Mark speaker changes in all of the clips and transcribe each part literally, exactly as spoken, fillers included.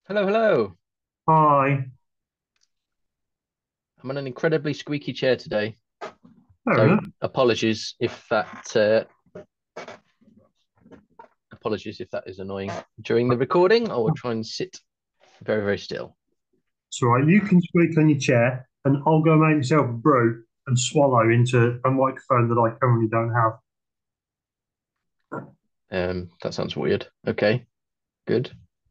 Speaker 1: Hello, hello.
Speaker 2: Hi.
Speaker 1: I'm on an incredibly squeaky chair today,
Speaker 2: Fair
Speaker 1: so
Speaker 2: enough.
Speaker 1: apologies if that uh, apologies if that is annoying during the recording. I will try and sit very, very still.
Speaker 2: It's all right. You can squeak on your chair, and I'll go make myself a brew and swallow into a microphone that I currently don't have.
Speaker 1: Um, that sounds weird. Okay, good.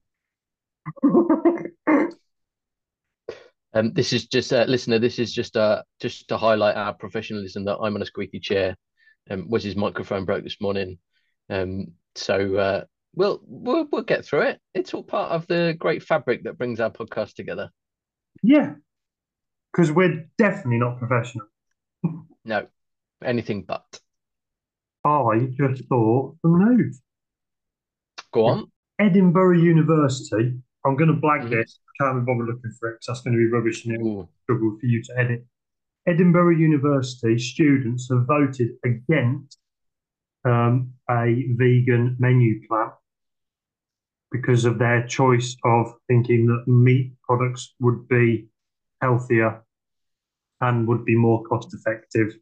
Speaker 1: Um, this is just uh, listener. This is just uh just to highlight our professionalism that I'm on a squeaky chair. Um, was his microphone broke this morning? Um, so uh, we'll we'll we'll get through it. It's all part of the great fabric that brings our podcast together.
Speaker 2: Yeah, because we're definitely not professional.
Speaker 1: No, anything but.
Speaker 2: I just thought the news.
Speaker 1: Go on.
Speaker 2: Edinburgh University. I'm going to blag
Speaker 1: Mhm.
Speaker 2: this. I can't be bothered looking for it because that's going to be rubbish and it'll
Speaker 1: Ooh.
Speaker 2: struggle for you to edit. Edinburgh University students have voted against um, a vegan menu plan because of their choice of thinking that meat products would be healthier and would be more cost effective.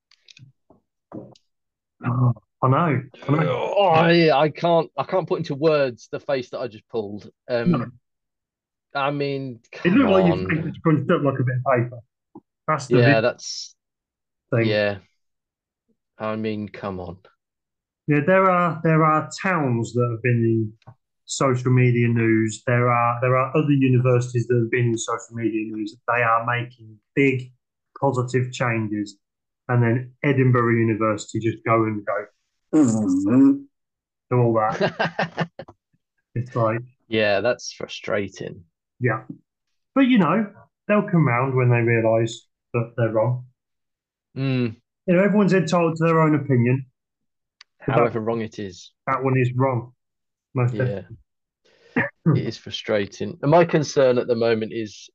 Speaker 2: Oh, I know, I know.
Speaker 1: Oh, I, I can't I can't put into words the face that I just pulled.
Speaker 2: No.
Speaker 1: Um, I mean,
Speaker 2: It
Speaker 1: come
Speaker 2: looked like your face was
Speaker 1: on.
Speaker 2: crunched up like a bit of paper. That's the big
Speaker 1: Yeah, that's
Speaker 2: thing.
Speaker 1: yeah. I mean, come on.
Speaker 2: Yeah, there are there are towns that have been in social media news. There are there are other universities that have been in social media news. They are making big positive changes, and then Edinburgh University just go and go "Mm-hmm," do all that. It's like,
Speaker 1: Yeah, that's frustrating.
Speaker 2: yeah. But you know, they'll come round when they realise that they're wrong.
Speaker 1: Mm,
Speaker 2: You know, everyone's entitled to their own opinion, but that
Speaker 1: however wrong it is.
Speaker 2: that one is wrong, most
Speaker 1: Yeah,
Speaker 2: definitely.
Speaker 1: it is frustrating. And my concern at the moment is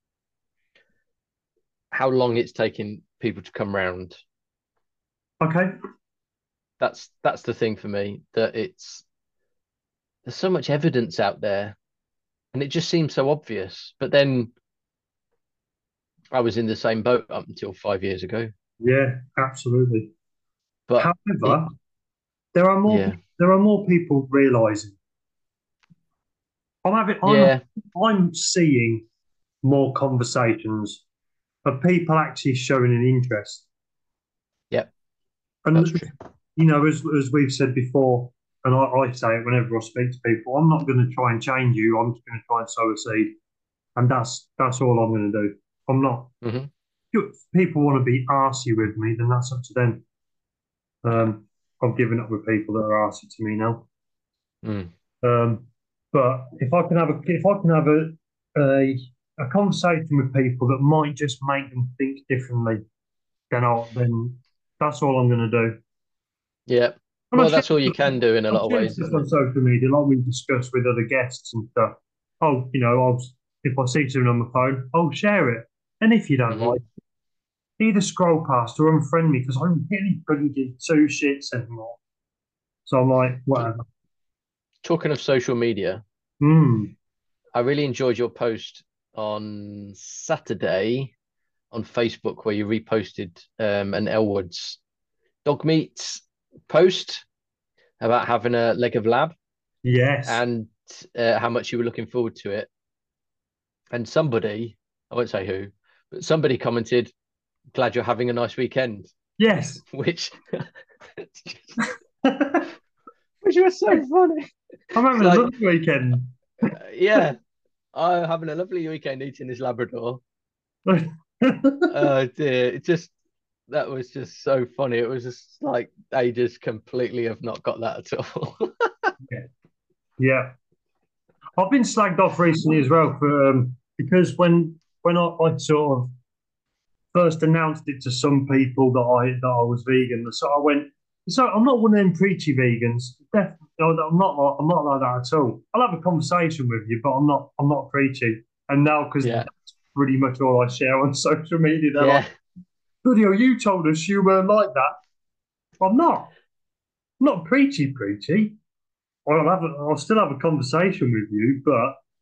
Speaker 1: how long it's taking people to come round.
Speaker 2: Okay.
Speaker 1: That's that's the thing for me, that it's there's so much evidence out there and it just seems so obvious. But then I was in the same boat up until five years ago.
Speaker 2: Yeah, absolutely.
Speaker 1: But it,
Speaker 2: However, there are more
Speaker 1: yeah,
Speaker 2: there are more people realising. I'm having I'm
Speaker 1: yeah,
Speaker 2: I'm seeing more conversations of people actually showing an interest.
Speaker 1: yeah, that's
Speaker 2: And
Speaker 1: true.
Speaker 2: you know, as as we've said before, and I, I say it whenever I speak to people, I'm not going to try and change you. I'm just going to try and sow a seed, and that's that's all I'm going to do. I'm not.
Speaker 1: Hmm.
Speaker 2: If people want to be arsy with me, then that's up to them. Um, I've given up with people that are arsy to me now.
Speaker 1: Mm.
Speaker 2: Um, but if I can have a if I can have a a, a conversation with people that might just make them think differently, then I'll then that's all I'm going to do.
Speaker 1: Yeah.
Speaker 2: And I
Speaker 1: Well,
Speaker 2: share
Speaker 1: that's all you
Speaker 2: stuff,
Speaker 1: can do in a
Speaker 2: I
Speaker 1: lot of
Speaker 2: share
Speaker 1: ways,
Speaker 2: stuff
Speaker 1: isn't
Speaker 2: on
Speaker 1: it?
Speaker 2: social media, like we discuss with other guests and stuff. Oh, you know, I'll if I see something on my phone, I'll share it. And if you don't like,
Speaker 1: Hmm.
Speaker 2: either scroll past or unfriend me because I really couldn't give two shits anymore. So I'm like, whatever.
Speaker 1: Talking of social media,
Speaker 2: Hmm.
Speaker 1: I really enjoyed your post on Saturday on Facebook where you reposted um, an Elwood's dog meat post about having a leg of lab
Speaker 2: Yes.
Speaker 1: and uh, how much you were looking forward to it. And somebody, I won't say who, but somebody commented, "Glad you're having a nice weekend,"
Speaker 2: Yes.
Speaker 1: which which was so funny.
Speaker 2: I'm
Speaker 1: It's
Speaker 2: having a
Speaker 1: like,
Speaker 2: lovely weekend.
Speaker 1: uh, yeah, I'm having a lovely weekend eating this Labrador. Oh dear, it just that was just so funny. It was just like they just completely have not got that at all.
Speaker 2: Yeah. Yeah. I've been slagged off recently as well for um, because when when I, I sort of first announced it to some people that I that I was vegan, so I went. So I'm not one of them preachy vegans. Definitely, I'm not. like- I'm not like that at all. I'll have a conversation with you, but I'm not. I'm not preachy. And now, because
Speaker 1: Yeah,
Speaker 2: that's pretty much all I share on social media, they're like,
Speaker 1: yeah,
Speaker 2: "Bloody hell, you told us you were like that." I'm not. I'm not preachy, preachy. I'll have. A, I'll still have a conversation with you, but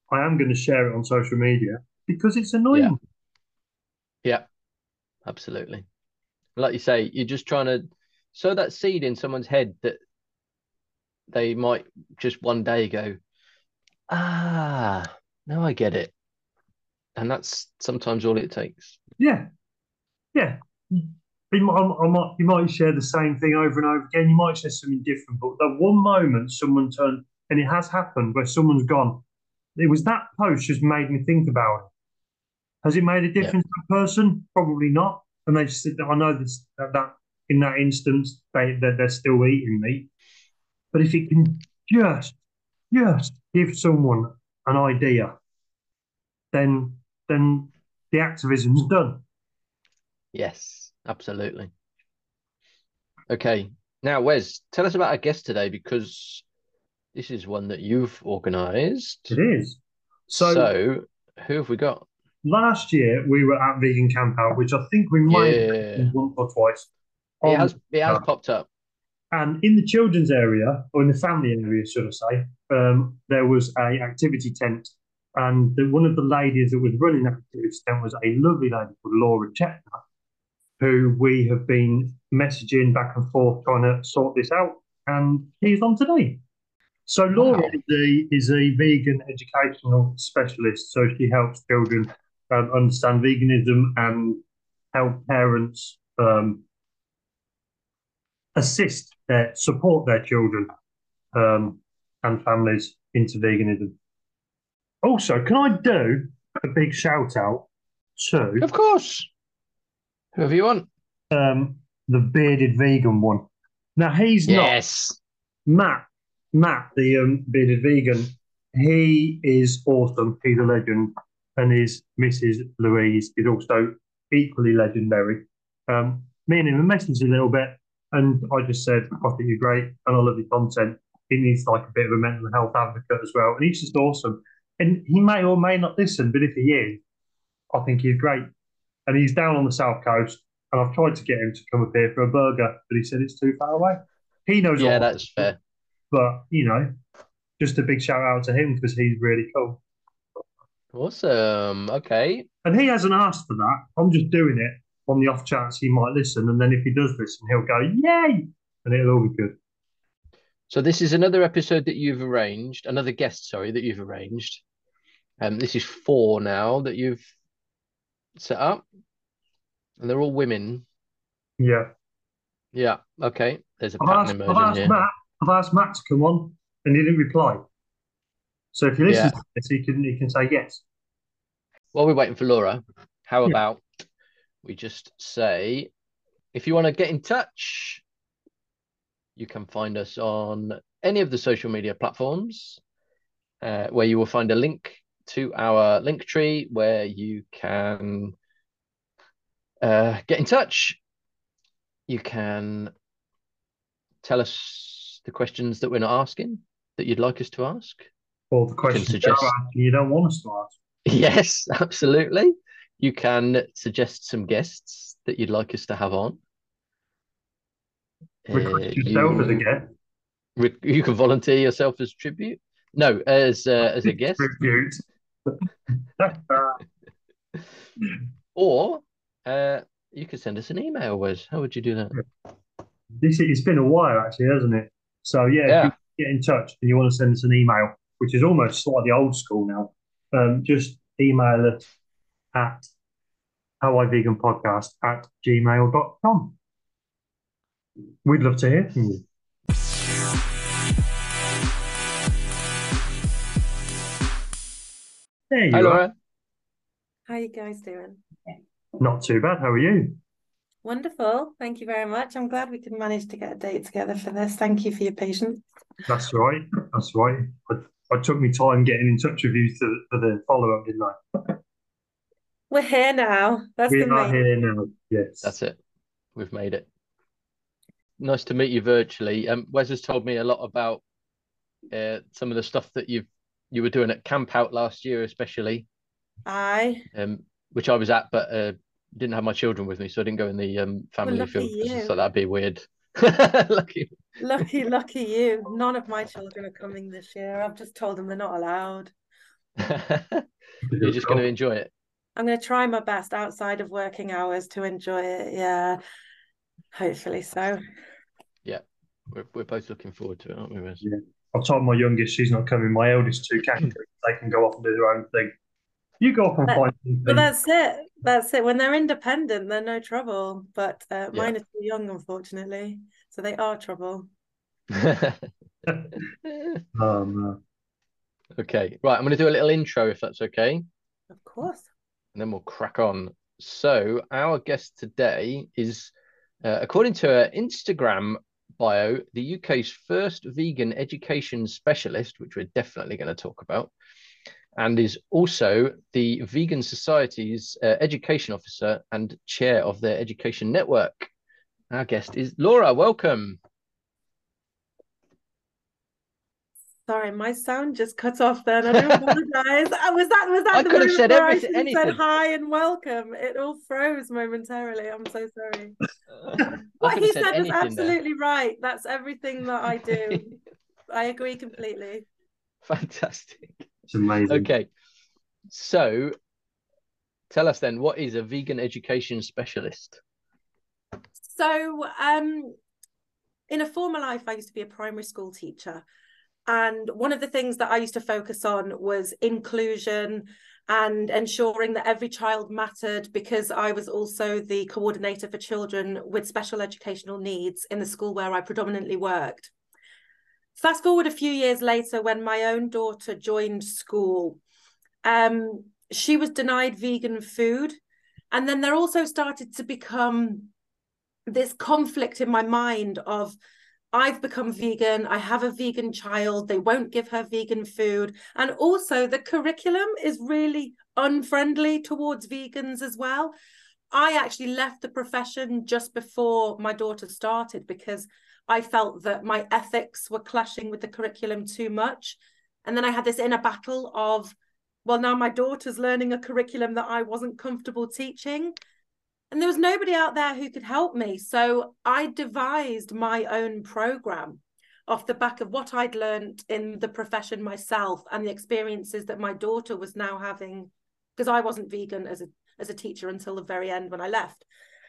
Speaker 2: I am going to share it on social media because it's
Speaker 1: Yeah,
Speaker 2: annoying.
Speaker 1: yeah, absolutely. Like you say, you're just trying to sow that seed in someone's head that they might just one day go, ah, now I get it. And that's sometimes all it takes.
Speaker 2: Yeah, yeah. You might, I might, you might share the same thing over and over again. You might share something different, but that one moment someone turned, and it has happened where someone's gone. It was that post just made me think about it. Has it made a
Speaker 1: Yeah,
Speaker 2: difference to the person? Probably not. And they just said that I know this, that, that in that instance they that they're still eating meat. But if it can just just give someone an idea, then then the activism's done.
Speaker 1: yes, absolutely. Okay. Now, Wes, tell us about our guest today because this is one that you've
Speaker 2: It
Speaker 1: organised.
Speaker 2: is. So
Speaker 1: So, who have we got?
Speaker 2: last year we were at Vegan Camp Out, which I think we might have
Speaker 1: Yeah,
Speaker 2: mentioned once or twice
Speaker 1: it
Speaker 2: on
Speaker 1: has it has popped up.
Speaker 2: and in the children's area, or in the family area, should I say, um, there was a activity tent, and the, one of the ladies that was running that activity tent was a lovely lady called Laura Chetner, who we have been messaging back and forth trying to sort this out, and he's on today. So Laura
Speaker 1: Wow.
Speaker 2: is a is a vegan educational specialist, so she helps children um, understand veganism and help parents um, assist their support their children um, and families into veganism. Also, can I do a big shout out to
Speaker 1: Of course. Whoever you want.
Speaker 2: um, the bearded vegan one? Now he's not
Speaker 1: Yes.
Speaker 2: Matt. Matt, the um, bearded vegan, he is awesome. He's a legend, and his Missus Louise is also equally legendary. Um, me and him messaged a little bit, and I just said, "I think you're great, and I love your content." He needs like a bit of a mental health advocate as well, and he's just awesome. And he may or may not listen, but if he is, I think he's great. And he's down on the south coast, and I've tried to get him to come up here for a burger, but he said it's too far away. He knows
Speaker 1: Yeah,
Speaker 2: what,
Speaker 1: that's fair.
Speaker 2: but you know, just a big shout out to him because he's really cool.
Speaker 1: Awesome. Okay.
Speaker 2: And he hasn't asked for that. I'm just doing it on the off chance he might listen. And then if he does listen, he'll go, yay! And it'll all be good.
Speaker 1: So this is another episode that you've arranged, another guest, sorry, that you've arranged. Um, this is four now that you've set up, and they're all women.
Speaker 2: Yeah.
Speaker 1: Yeah. Okay. There's a
Speaker 2: I've
Speaker 1: pattern
Speaker 2: asked, I've
Speaker 1: emerging
Speaker 2: asked
Speaker 1: here.
Speaker 2: Matt, I've asked Matt to come on and he didn't reply. So if he listens
Speaker 1: Yeah.
Speaker 2: to this, he can, he can say yes.
Speaker 1: While we're waiting for Laura, how
Speaker 2: Yeah.
Speaker 1: about we just say, if you want to get in touch, you can find us on any of the social media platforms, uh, where you will find a link to our link tree where you can uh, get in touch. You can tell us the questions that we're not asking that you'd like us to ask.
Speaker 2: Or the
Speaker 1: You can
Speaker 2: questions you
Speaker 1: suggest,
Speaker 2: you don't want us to ask.
Speaker 1: yes, absolutely. You can suggest some guests that you'd like us to have on. Uh,
Speaker 2: Request yourself as a
Speaker 1: you
Speaker 2: guest.
Speaker 1: you can volunteer yourself as tribute. No, as uh, as a guest,
Speaker 2: Tribute.
Speaker 1: or uh, you could send us an email. Wes, how would you do that?
Speaker 2: This it's been a while actually, hasn't it? So yeah, if you
Speaker 1: Yeah,
Speaker 2: get in touch and you want to send us an email, which is almost slightly old school now, um, just email us at howiveganpodcast at gmail dot com. We'd love to hear from you. There you
Speaker 1: hi
Speaker 2: are.
Speaker 1: Laura.
Speaker 3: How you guys doing?
Speaker 2: Not too bad. How are you?
Speaker 3: Wonderful. Thank you very much. I'm glad we could manage to get a date together for this. Thank you for your patience.
Speaker 2: That's right. That's right. I, I took me time getting in touch with you to, for the follow up, didn't I?
Speaker 3: We're here now. That's
Speaker 2: We
Speaker 3: the
Speaker 2: are
Speaker 3: main.
Speaker 2: here now. Yes.
Speaker 1: That's it. We've made it. Nice to meet you virtually. Um, Wes has told me a lot about uh, some of the stuff that you've you were doing at Camp Out last year, especially,
Speaker 3: Aye.
Speaker 1: um, which I was at, but uh, didn't have my children with me, so I didn't go in the um, family
Speaker 3: lucky
Speaker 1: field because I
Speaker 3: you.
Speaker 1: thought that'd be weird. Lucky.
Speaker 3: Lucky, lucky you. None of my children are coming this year. I've just told them they're not allowed.
Speaker 1: You're just going to enjoy it.
Speaker 3: I'm going to try my best outside of working hours to enjoy it. Yeah, hopefully so.
Speaker 1: Yeah, we're, we're both looking forward to it, aren't we, Wes?
Speaker 2: Yeah. I told my youngest she's not coming. My eldest two can. They can go off and do their own thing. You go off and
Speaker 3: But,
Speaker 2: find something.
Speaker 3: Well, that's it. That's it. When they're independent, they're no trouble. But uh, mine
Speaker 1: Yeah.
Speaker 3: are too young, unfortunately. So they are trouble.
Speaker 2: Oh, no.
Speaker 1: Okay, right. I'm going to do a little intro if that's okay.
Speaker 3: Of course.
Speaker 1: And then we'll crack on. So, our guest today is, uh, according to her Instagram bio, the U K's first vegan education specialist, which we're definitely going to talk about, and is also the Vegan Society's uh, education officer and chair of their education network. Our guest is Laura. Welcome.
Speaker 3: Sorry, my sound just cut off then. I do apologize. Was that was that
Speaker 1: I
Speaker 3: the
Speaker 1: could have
Speaker 3: moment
Speaker 1: said
Speaker 3: where I
Speaker 1: everything,
Speaker 3: should have said
Speaker 1: anything.
Speaker 3: hi and welcome? It all froze momentarily. I'm so sorry.
Speaker 1: Uh,
Speaker 3: What he said,
Speaker 1: said
Speaker 3: was
Speaker 1: anything
Speaker 3: absolutely
Speaker 1: there.
Speaker 3: right. That's everything that I do. I agree completely.
Speaker 1: Fantastic.
Speaker 2: It's amazing.
Speaker 1: Okay, so tell us then, what is a vegan education specialist?
Speaker 3: So, um, in a former life, I used to be a primary school teacher. And one of the things that I used to focus on was inclusion and ensuring that every child mattered, because I was also the coordinator for children with special educational needs in the school where I predominantly worked. Fast forward a few years later, when my own daughter joined school, um, she was denied vegan food. And then there also started to become this conflict in my mind of, I've become vegan, I have a vegan child, they won't give her vegan food. And also the curriculum is really unfriendly towards vegans as well. I actually left the profession just before my daughter started because I felt that my ethics were clashing with the curriculum too much. And then I had this inner battle of, well, now my daughter's learning a curriculum that I wasn't comfortable teaching. And there was nobody out there who could help me. So I devised my own program off the back of what I'd learned in the profession myself and the experiences that my daughter was now having, because I wasn't vegan as a, as a teacher until the very end when I left.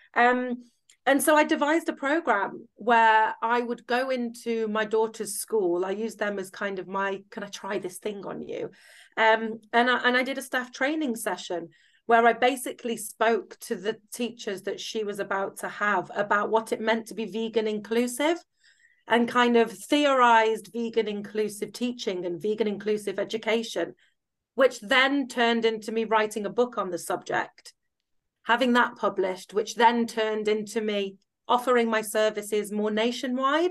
Speaker 3: Um, and so I devised a program where I would go into my daughter's school. I used them as kind of my, can I try this thing on you? Um, and, I, and I did a staff training session where I basically spoke to the teachers that she was about to have about what it meant to be vegan inclusive, and kind of theorized vegan inclusive teaching and vegan inclusive education, which then turned into me writing a book on the subject, having that published, which then turned into me offering my services more nationwide,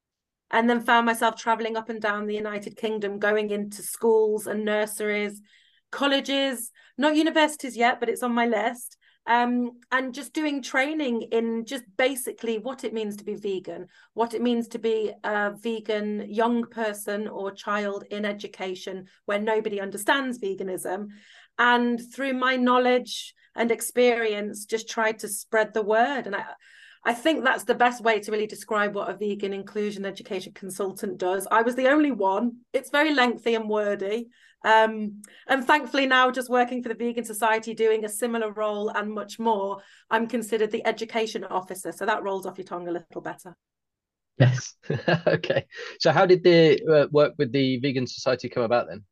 Speaker 3: and then found myself traveling up and down the United Kingdom, going into schools and nurseries, colleges, not universities yet, but it's on my list, um, and just doing training in just basically what it means to be vegan, what it means to be a vegan young person or child in education where nobody understands veganism. And through my knowledge and experience, just tried to spread the word. And I, I think that's the best way to really describe what a vegan inclusion education consultant does. I was the only one. It's very lengthy and wordy. Um, and thankfully now, just working for the Vegan Society, doing a similar role and much more, I'm considered the education officer. So that rolls off your tongue a little better.
Speaker 1: Yes. Okay. So how did the uh, work with the Vegan Society come about then?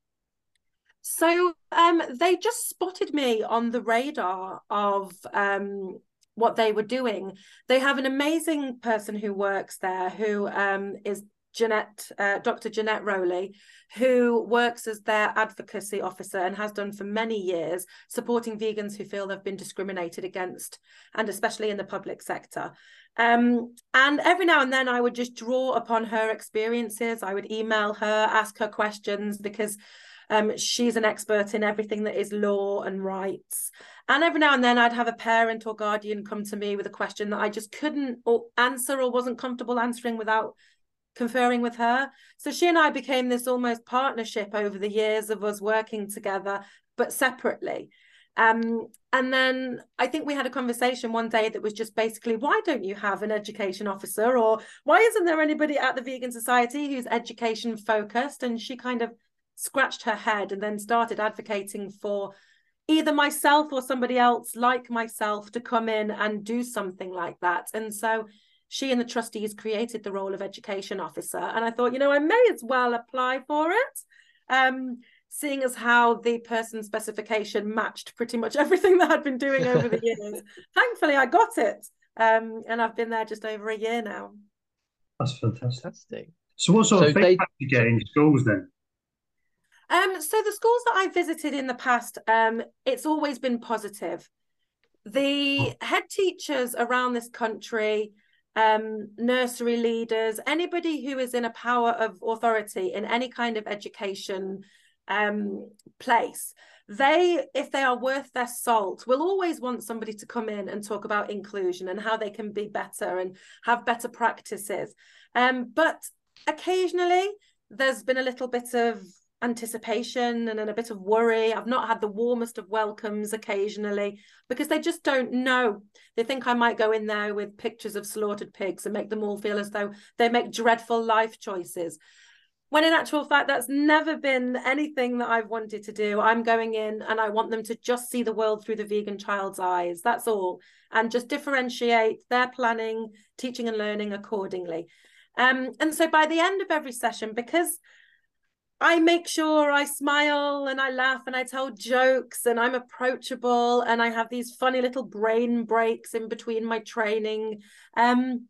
Speaker 3: So um, they just spotted me on the radar of um, what they were doing. They have an amazing person who works there who um, is Jeanette, uh, Doctor Jeanette Rowley, who works as their advocacy officer and has done for many years, supporting vegans who feel they've been discriminated against, and especially in the public sector. Um, and every now and then I would just draw upon her experiences. I would email her, ask her questions, because um, she's an expert in everything that is law and rights. And every now and then I'd have a parent or guardian come to me with a question that I just couldn't or answer or wasn't comfortable answering without conferring with her. So she and I became this almost partnership over the years of us working together, but separately. Um, and then I think we had a conversation one day that was just basically, why don't you have an education officer? Or why isn't there anybody at the Vegan Society who's education focused? And she kind of scratched her head and then started advocating for either myself or somebody else like myself to come in and do something like that. And so she and the trustees created the role of education officer. And I thought, you know, I may as well apply for it, um, seeing as how the person specification matched pretty much everything that I'd been doing over the years. Thankfully, I got it. Um, and I've been there just over a year now.
Speaker 2: That's fantastic.
Speaker 1: Fantastic.
Speaker 2: So what sort
Speaker 1: So
Speaker 2: of feedback
Speaker 1: they-
Speaker 2: do you get in schools then?
Speaker 3: Um, so the schools that I visited in the past, um, it's always been positive. The head teachers around this country, um, nursery leaders, anybody who is in a power of authority in any kind of education um, place, they, if they are worth their salt, will always want somebody to come in and talk about inclusion and how they can be better and have better practices. Um, but occasionally there's been a little bit of anticipation and, and a bit of worry. I've not had the warmest of welcomes occasionally because they just don't know. They think I might go in there with pictures of slaughtered pigs and make them all feel as though they make dreadful life choices, when in actual fact that's never been anything that I've wanted to do. I'm going in and I want them to just see the world through the vegan child's eyes, that's all, and just differentiate their planning, teaching and learning accordingly. Um, and so by the end of every session, because I make sure I smile and I laugh and I tell jokes and I'm approachable and I have these funny little brain breaks in between my training. Um,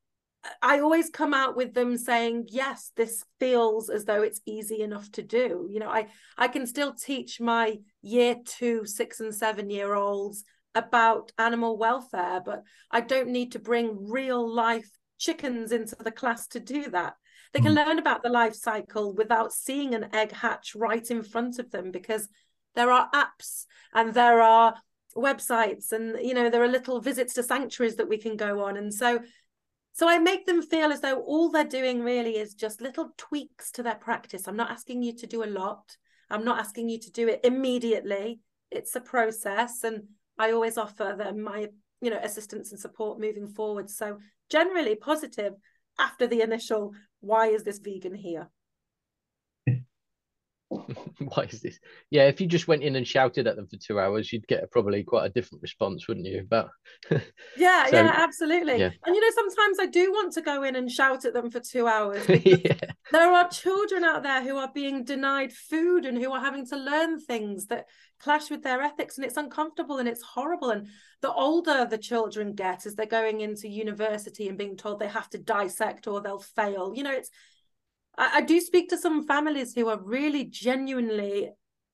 Speaker 3: I always come out with them saying, yes, this feels as though it's easy enough to do. You know, I, I can still teach my year two, six and seven year olds about animal welfare, but I don't need to bring real life chickens into the class to do that. They can learn about the life cycle without seeing an egg hatch right in front of them, because there are apps and there are websites and, you know, there are little visits to sanctuaries that we can go on. And so, so I make them feel as though all they're doing really is just little tweaks to their practice. I'm not asking you to do a lot. I'm not asking you to do it immediately. It's a process. And I always offer them my, you know, assistance and support moving forward. So generally positive after the initial, why is this vegan here?
Speaker 1: Why is this? Yeah, if you just went in and shouted at them for two hours, you'd get a, probably quite a different response, wouldn't you? But
Speaker 3: yeah,
Speaker 1: so,
Speaker 3: yeah, absolutely.
Speaker 1: Yeah.
Speaker 3: And you know, sometimes I do want to go in and shout at them for two hours because
Speaker 1: yeah.
Speaker 3: there are children out there who are being denied food and who are having to learn things that clash with their ethics, and it's uncomfortable and it's horrible. And the older the children get as they're going into university and being told they have to dissect or they'll fail, you know, it's I, I do speak to some families who are really genuinely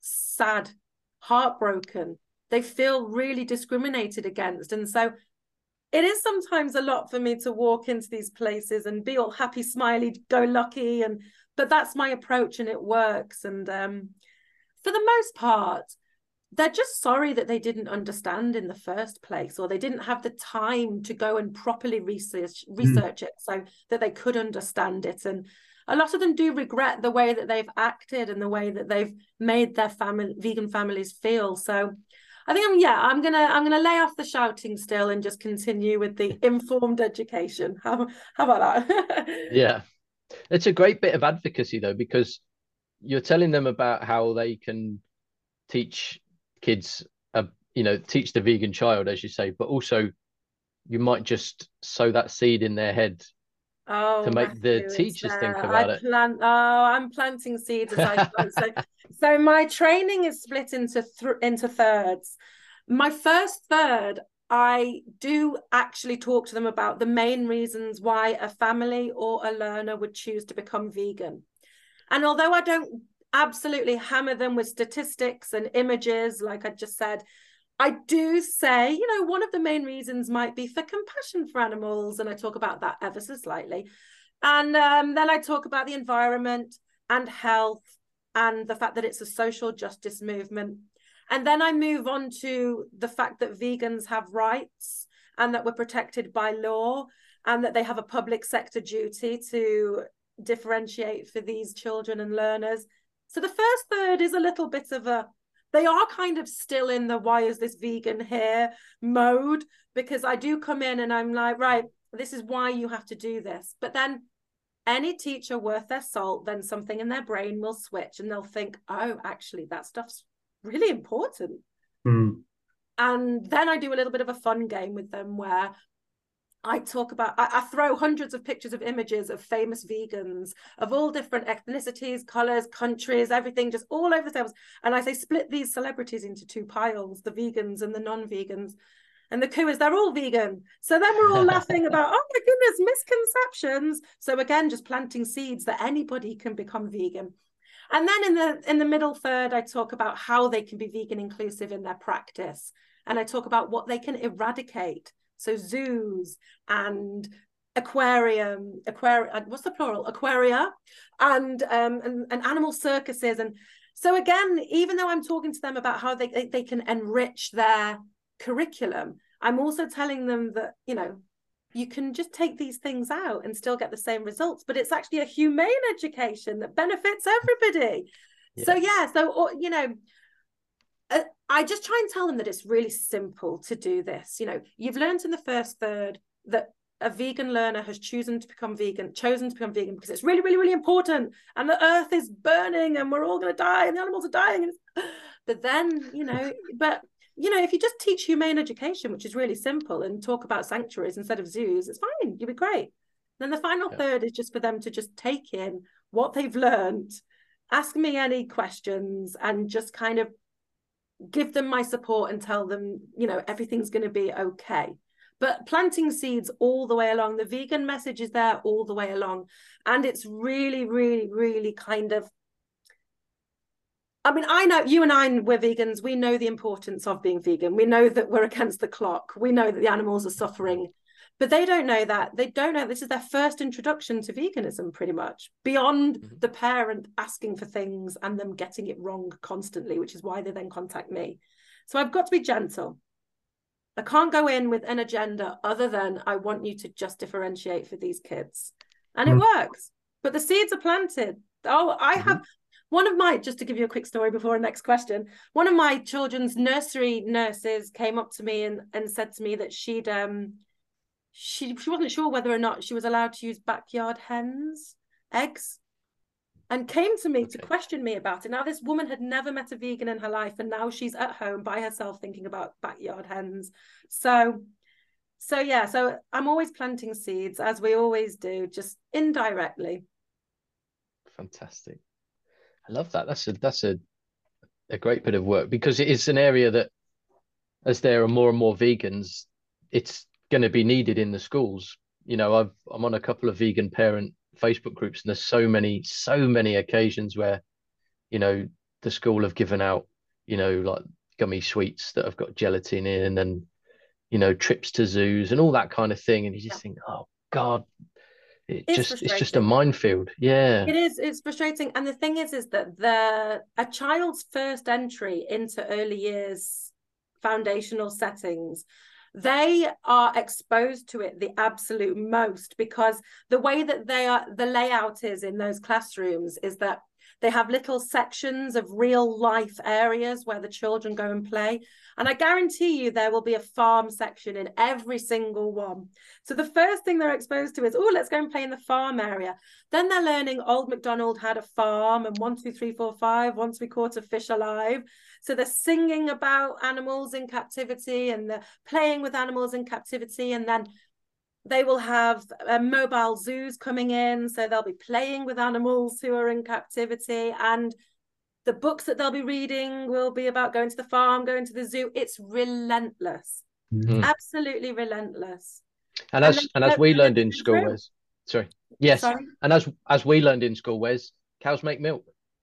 Speaker 3: sad, heartbroken. They feel really discriminated against. And so it is sometimes a lot for me to walk into these places and be all happy, smiley, go lucky. And but that's my approach and it works. And um, for the most part, they're just sorry that they didn't understand in the first place, or they didn't have the time to go and properly research research mm. it so that they could understand it. And a lot of them do regret the way that they've acted and the way that they've made their family, vegan families feel. So I think I'm, yeah, I'm gonna I'm gonna lay off the shouting still and just continue with the informed education. How how about that?
Speaker 1: Yeah, it's a great bit of advocacy though, because you're telling them about how they can teach kids, uh, you know, teach the vegan child, as you say, but also you might just sow that seed in their head. Oh, to make Matthew, the teachers think about
Speaker 3: I
Speaker 1: it.
Speaker 3: Plant, oh, I'm planting seeds as I go. So, so my training is split into th into thirds. My first third, I do actually talk to them about the main reasons why a family or a learner would choose to become vegan. And although I don't absolutely hammer them with statistics and images, like I just said, I do say, you know, one of the main reasons might be for compassion for animals. And I talk about that ever so slightly. And um, then I talk about the environment and health and the fact that it's a social justice movement. And then I move on to the fact that vegans have rights and that we're protected by law and that they have a public sector duty to differentiate for these children and learners. So the first third is a little bit of a, they are kind of still in the why is this vegan here mode, because I do come in and I'm like, right, this is why you have to do this. But then any teacher worth their salt, then something in their brain will switch and they'll think, oh, actually, that stuff's really important.
Speaker 2: Mm.
Speaker 3: And then I do a little bit of a fun game with them where I talk about, I, I throw hundreds of pictures of images of famous vegans of all different ethnicities, colors, countries, everything, just all over the tables. And I say, split these celebrities into two piles, the vegans and the non-vegans. And the coup is they're all vegan. So then we're all laughing about, oh my goodness, misconceptions. So again, just planting seeds that anybody can become vegan. And then in the in the middle third, I talk about how they can be vegan inclusive in their practice. And I talk about what they can eradicate. So zoos and aquarium, aquarium, what's the plural? Aquaria and, um, and, and animal circuses. And so again, even though I'm talking to them about how they, they, they can enrich their curriculum, I'm also telling them that, you know, you can just take these things out and still get the same results, but it's actually a humane education that benefits everybody. Yeah. So yeah, so, you know, uh, I just try and tell them that it's really simple to do this. You know, you've learned in the first third that a vegan learner has chosen to become vegan, chosen to become vegan because it's really, really, really important. And the earth is burning and we're all going to die and the animals are dying. But then, you know, but, you know, if you just teach humane education, which is really simple, and talk about sanctuaries instead of zoos, it's fine. You'll be great. Then the final yeah. third is just for them to just take in what they've learned, ask me any questions, and just kind of give them my support and tell them, you know, everything's going to be okay. But planting seeds all the way along, the vegan message is there all the way along. And it's really, really, really kind of, I mean, I know you and I, we're vegans. We know the importance of being vegan. We know that we're against the clock. We know that the animals are suffering, but they don't know that. They don't know this is their first introduction to veganism, pretty much, beyond mm-hmm. the parent asking for things and them getting it wrong constantly, which is why they then contact me. So I've got to be gentle. I can't go in with an agenda other than I want you to just differentiate for these kids. And mm-hmm. it works. But the seeds are planted. Oh, I mm-hmm. have one of my, just to give you a quick story before the next question, one of my children's nursery nurses came up to me and, and said to me that she'd, um, she, she wasn't sure whether or not she was allowed to use backyard hens, eggs, and came to me okay. to question me about it. Now, this woman had never met a vegan in her life, and now she's at home by herself thinking about backyard hens. So, so yeah, so I'm always planting seeds, as we always do, just indirectly.
Speaker 1: Fantastic. I love that. That's a that's a a great bit of work, because it is an area that, as there are more and more vegans, it's going to be needed in the schools. You know, I've I'm on a couple of vegan parent Facebook groups, and there's so many so many occasions where, you know, the school have given out, you know, like gummy sweets that have got gelatin in, and, you know, trips to zoos and all that kind of thing, and you just yeah. think, oh God. It it's just it's just a minefield. Yeah,
Speaker 3: it is. It's frustrating. And the thing is, is that the a child's first entry into early years foundational settings, they are exposed to it the absolute most, because the way that they are, the layout is in those classrooms is that they have little sections of real life areas where the children go and play. And I guarantee you there will be a farm section in every single one. So the first thing they're exposed to is, oh, let's go and play in the farm area. Then they're learning Old MacDonald had a farm, and one, two, three, four, five, once we caught a fish alive. So they're singing about animals in captivity, and they're playing with animals in captivity. And then they will have uh, mobile zoos coming in, so they'll be playing with animals who are in captivity, and the books that they'll be reading will be about going to the farm, going to the zoo. It's relentless, mm. absolutely relentless.
Speaker 1: And, and as then, and as we learned in school, Wes, sorry, yes, sorry? and as as we learned in school, Wes, cows make milk.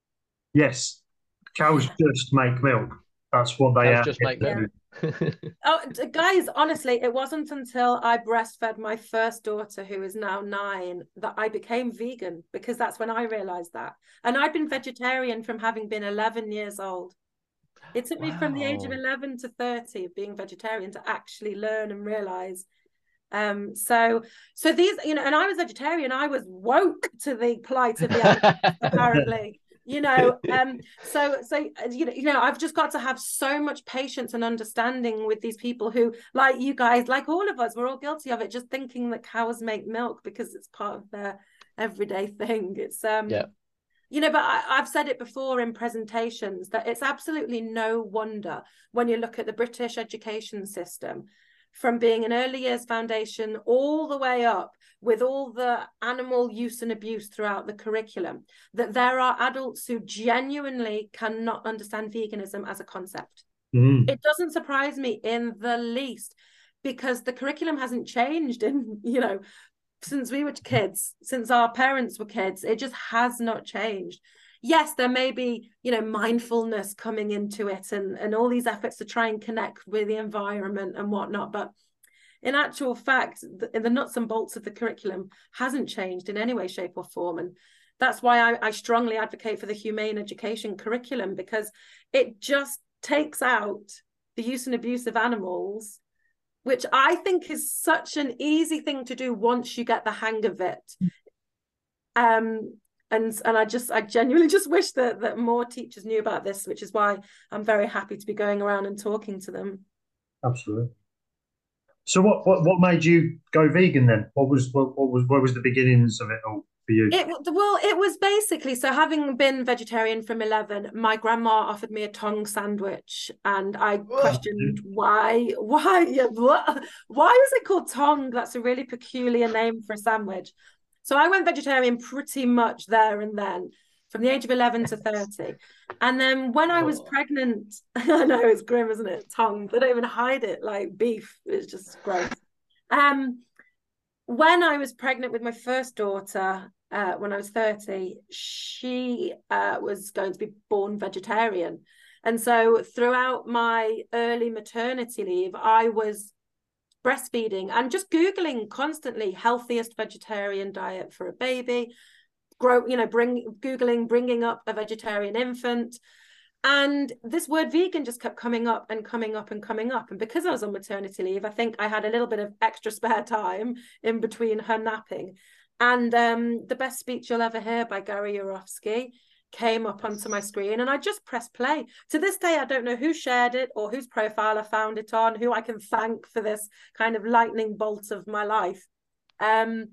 Speaker 2: Yes, cows just make milk. That's what they
Speaker 1: cows
Speaker 2: are.
Speaker 1: Just make milk.
Speaker 3: Oh, guys, honestly, it wasn't until I breastfed my first daughter, who is now nine, that I became vegan, because that's when I realized that. And I'd been vegetarian from having been eleven years old. It took wow. me from the age of eleven to thirty of being vegetarian to actually learn and realize. Um, so, so these, you know, and I was vegetarian, I was woke to the plight of the animals, apparently. You know, um, so so you know, you know, I've just got to have so much patience and understanding with these people who, like you guys, like all of us, we're all guilty of it, just thinking that cows make milk because it's part of their everyday thing. It's um
Speaker 1: yeah.
Speaker 3: You know, but I, I've said it before in presentations that it's absolutely no wonder when you look at the British education system, from being an early years foundation all the way up with all the animal use and abuse throughout the curriculum, that there are adults who genuinely cannot understand veganism as a concept. Mm. It doesn't surprise me in the least, because the curriculum hasn't changed in, you know, since we were kids, since our parents were kids. It just has not changed. Yes, there may be, you know, mindfulness coming into it and, and all these efforts to try and connect with the environment and whatnot. But in actual fact, the, the nuts and bolts of the curriculum hasn't changed in any way, shape or form. And that's why I, I strongly advocate for the humane education curriculum, because it just takes out the use and abuse of animals, which I think is such an easy thing to do once you get the hang of it. Um, and and I just, I genuinely just wish that, that more teachers knew about this, which is why I'm very happy to be going around and talking to them.
Speaker 2: Absolutely. So what, what, what made you go vegan then? What was, what, what was, what was the beginnings of it all for you?
Speaker 3: It, well, it was basically, so having been vegetarian from eleven, my grandma offered me a tongue sandwich, and I questioned why, why, yeah, what, why is it called tongue? That's a really peculiar name for a sandwich. So I went vegetarian pretty much there and then, from the age of eleven to thirty. And then when I was pregnant, I know it's grim, isn't it? Tongue, they don't even hide it like beef. It's just gross. Um, when I was pregnant with my first daughter, uh, when I was thirty, she uh, was going to be born vegetarian. And so throughout my early maternity leave, I was breastfeeding and just Googling constantly healthiest vegetarian diet for a baby, grow, you know, bring Googling, bringing up a vegetarian infant. And this word vegan just kept coming up and coming up and coming up. And because I was on maternity leave, I think I had a little bit of extra spare time in between her napping. And um, The Best Speech You'll Ever Hear by Gary Yourofsky came up onto my screen, and I just pressed play. To this day, I don't know who shared it or whose profile I found it on, who I can thank for this kind of lightning bolt of my life. Um,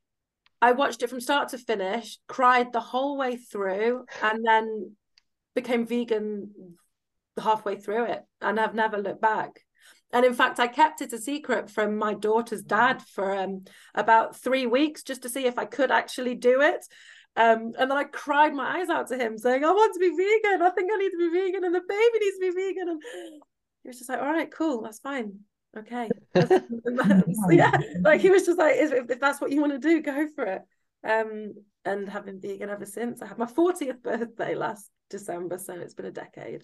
Speaker 3: I watched it from start to finish, cried the whole way through, and then became vegan halfway through it, and I've never looked back. And in fact, I kept it a secret from my daughter's dad for um, about three weeks just to see if I could actually do it. Um, and then I cried my eyes out to him saying, I want to be vegan. I think I need to be vegan, and the baby needs to be vegan. And he was just like, all right, cool, that's fine. Okay. That's, that's, yeah, like he was just like, if, if that's what you want to do, go for it. Um, and have been vegan ever since. I had my fortieth birthday last December, so it's been a decade.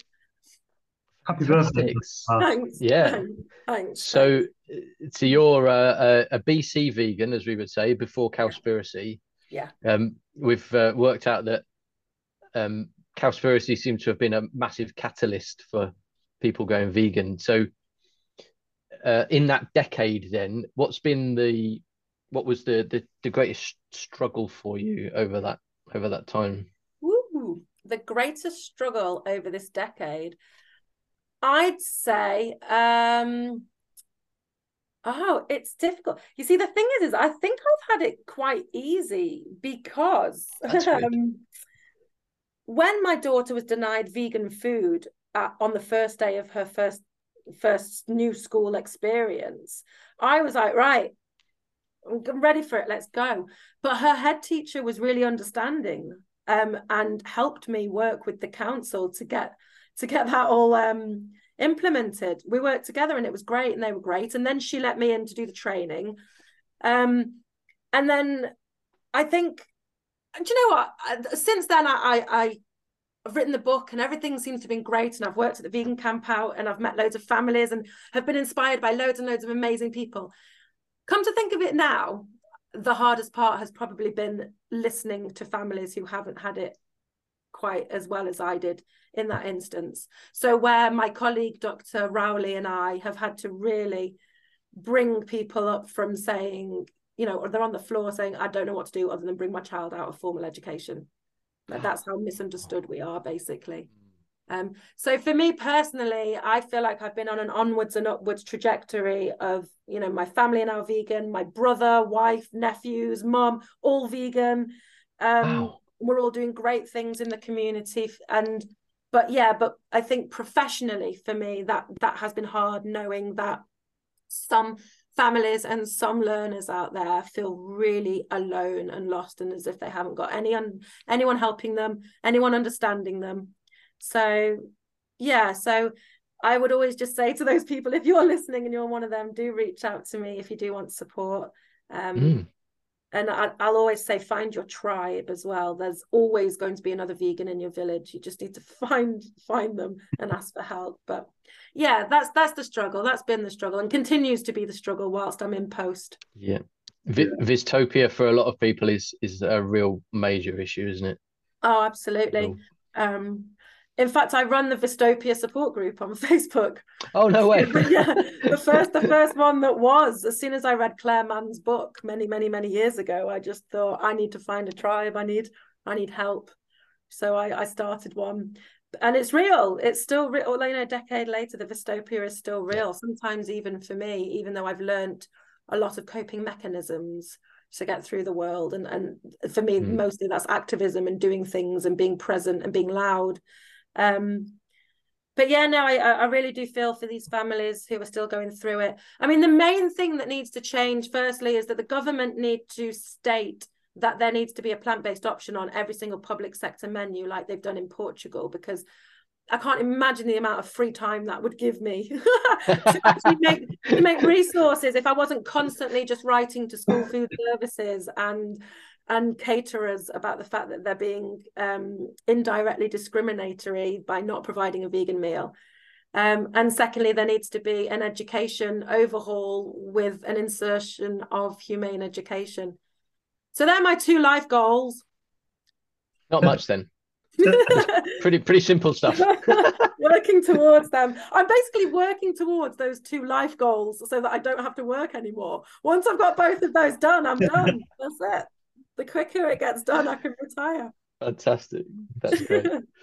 Speaker 2: Happy birthday.
Speaker 3: Thanks.
Speaker 1: Yeah.
Speaker 3: Thanks. Thanks.
Speaker 1: So, so you're a, a, a B C vegan, as we would say, before Cowspiracy.
Speaker 3: Yeah.
Speaker 1: Um, we've uh, worked out that um, Cowspiracy seems to have been a massive catalyst for people going vegan. So, uh, in that decade, then, what's been the what was the, the the greatest struggle for you over that over that time?
Speaker 3: Woo, the greatest struggle over this decade, I'd say, um, oh, it's difficult. You see, the thing is, is I think I've had it quite easy because um, when my daughter was denied vegan food uh, on the first day of her first first new school experience, I was like, right, I'm ready for it, let's go. But her head teacher was really understanding um, and helped me work with the council to get to get that all um, implemented. We worked together and it was great, and they were great. And then she let me in to do the training. Um, and then I think, do you know what? Since then, I, I, I've written the book and everything seems to have been great. And I've worked at the Vegan Camp Out and I've met loads of families and have been inspired by loads and loads of amazing people. Come to think of it now, the hardest part has probably been listening to families who haven't had it quite as well as I did in that instance. So where my colleague, Doctor Rowley, and I have had to really bring people up from saying, you know, or they're on the floor saying, I don't know what to do other than bring my child out of formal education. Like, that's how misunderstood we are, basically. Um, so for me personally, I feel like I've been on an onwards and upwards trajectory of, you know, my family are now vegan, my brother, wife, nephews, mum, all vegan. Um,
Speaker 1: Wow.
Speaker 3: We're all doing great things in the community. And, but yeah, but I think professionally for me, that, that has been hard, knowing that some families and some learners out there feel really alone and lost, and as if they haven't got any un- anyone helping them, anyone understanding them. So yeah, so I would always just say to those people, if you're listening and you're one of them, do reach out to me if you do want support. Um, mm. And I, I'll always say, find your tribe as well. There's always going to be another vegan in your village. You just need to find find them and ask for help. But yeah, that's that's the struggle. That's been the struggle and continues to be the struggle whilst I'm in post.
Speaker 1: Yeah. V- Vistopia for a lot of people is is a real major issue, isn't it?
Speaker 3: Oh, absolutely. Um, in fact, I run the Vistopia support group on Facebook.
Speaker 1: Oh, no way.
Speaker 3: But yeah, the first the first one that was, as soon as I read Claire Mann's book many, many, many years ago, I just thought, I need to find a tribe. I need I need help. So I, I started one. And it's real. It's still real. You know, a decade later, the Vistopia is still real. Sometimes even for me, even though I've learned a lot of coping mechanisms to get through the world. And, and for me, mm. mostly that's activism and doing things and being present and being loud. Um, but yeah, no, I, I really do feel for these families who are still going through it. I mean, the main thing that needs to change, firstly, is that the government need to state that there needs to be a plant-based option on every single public sector menu, like they've done in Portugal, because I can't imagine the amount of free time that would give me to actually make, to make resources if I wasn't constantly just writing to school food services and and caterers about the fact that they're being um, indirectly discriminatory by not providing a vegan meal. Um, and secondly, there needs to be an education overhaul with an insertion of humane education. So they're my two life goals.
Speaker 1: Not much then. pretty pretty simple stuff.
Speaker 3: Working towards them. I'm basically working towards those two life goals so that I don't have to work anymore. Once I've got both of those done, I'm done. That's it. The quicker it gets done, I can retire.
Speaker 1: Fantastic. That's great.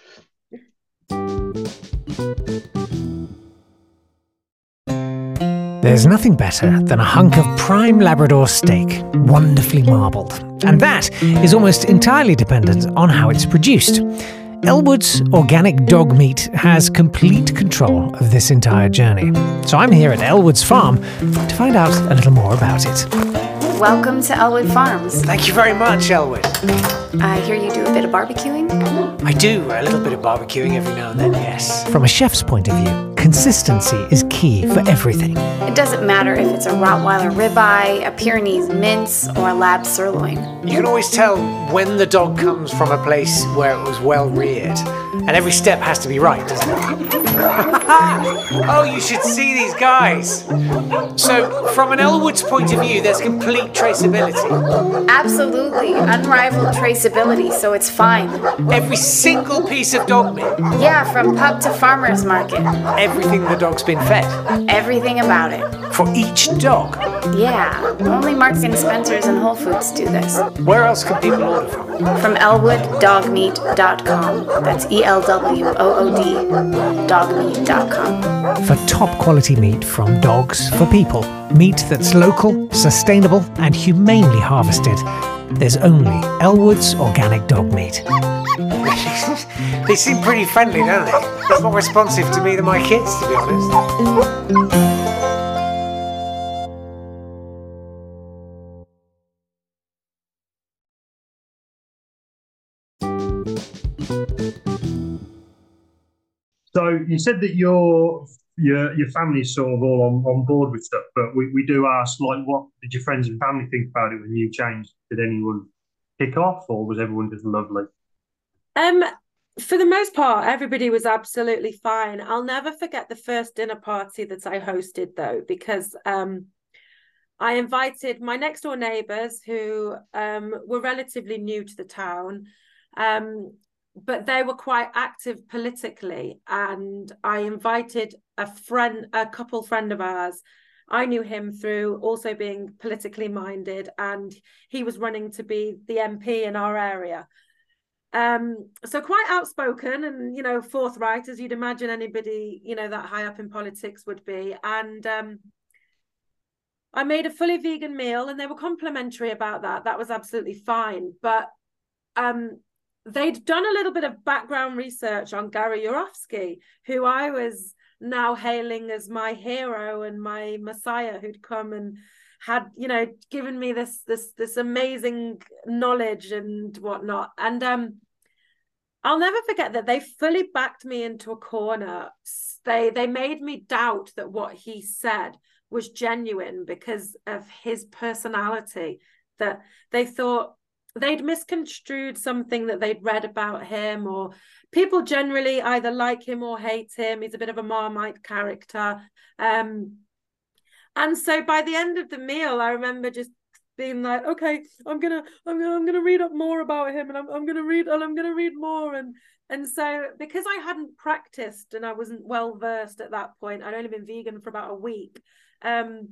Speaker 4: There's nothing better than a hunk of prime Labrador steak, wonderfully marbled. And that is almost entirely dependent on how it's produced. Elwood's Organic Dog Meat has complete control of this entire journey. So I'm here at Elwood's farm to find out a little more about it.
Speaker 5: Welcome to Elwood Farms.
Speaker 4: Thank you very much, Elwood.
Speaker 5: I hear you do a bit of barbecuing?
Speaker 4: I do, a little bit of barbecuing every now and then, yes. From a chef's point of view, consistency is key for everything.
Speaker 5: It doesn't matter if it's a Rottweiler ribeye, a Pyrenees mince, or a lab sirloin.
Speaker 4: You can always tell when the dog comes from a place where it was well reared. And every step has to be right, doesn't it? Oh, you should see these guys. So, from an Elwood's point of view, there's complete traceability.
Speaker 5: Absolutely. Unrivaled traceability, so it's fine.
Speaker 4: Every single piece of dog meat?
Speaker 5: Yeah, from pub to farmer's market.
Speaker 4: Everything the dog's been fed?
Speaker 5: Everything about it.
Speaker 4: For each dog?
Speaker 5: Yeah, only Marks and Spencer's and Whole Foods do this.
Speaker 4: Where else can people order from?
Speaker 5: From elwood dog meat dot com. That's E L W O O D, dog meat dot com.
Speaker 4: For top quality meat from dogs for people, meat that's local, sustainable, and humanely harvested, there's only Elwood's Organic Dog Meat. They seem pretty friendly, don't they? They're more responsive to me than my kids, to be honest.
Speaker 2: So you said that your your your family's sort of all on, on board with stuff, but we, we do ask, like, what did your friends and family think about it when you changed? Did anyone kick off, or was everyone just lovely?
Speaker 3: Um, for the most part, everybody was absolutely fine. I'll never forget the first dinner party that I hosted, though, because um, I invited my next door neighbours who um, were relatively new to the town. Um, but they were quite active politically, and I invited a friend, a couple friend of ours. I knew him through also being politically minded, and he was running to be the M P in our area. Um, so quite outspoken and, you know, forthright, as you'd imagine anybody, you know, that high up in politics would be. And um, I made a fully vegan meal, and they were complimentary about that. That was absolutely fine. But um, they'd done a little bit of background research on Gary Yourofsky, who I was now hailing as my hero and my messiah, who'd come and had, you know, given me this this this amazing knowledge and whatnot. And um, I'll never forget that they fully backed me into a corner. They they made me doubt that what he said was genuine because of his personality, that they thought they'd misconstrued something that they'd read about him, or people generally either like him or hate him. He's a bit of a Marmite character. Um, and so by the end of the meal, I remember just being like, okay, I'm gonna, I'm gonna, I'm gonna read up more about him, and I'm, I'm gonna read, and I'm gonna read more, and and so because I hadn't practiced and I wasn't well versed at that point, I'd only been vegan for about a week. Um,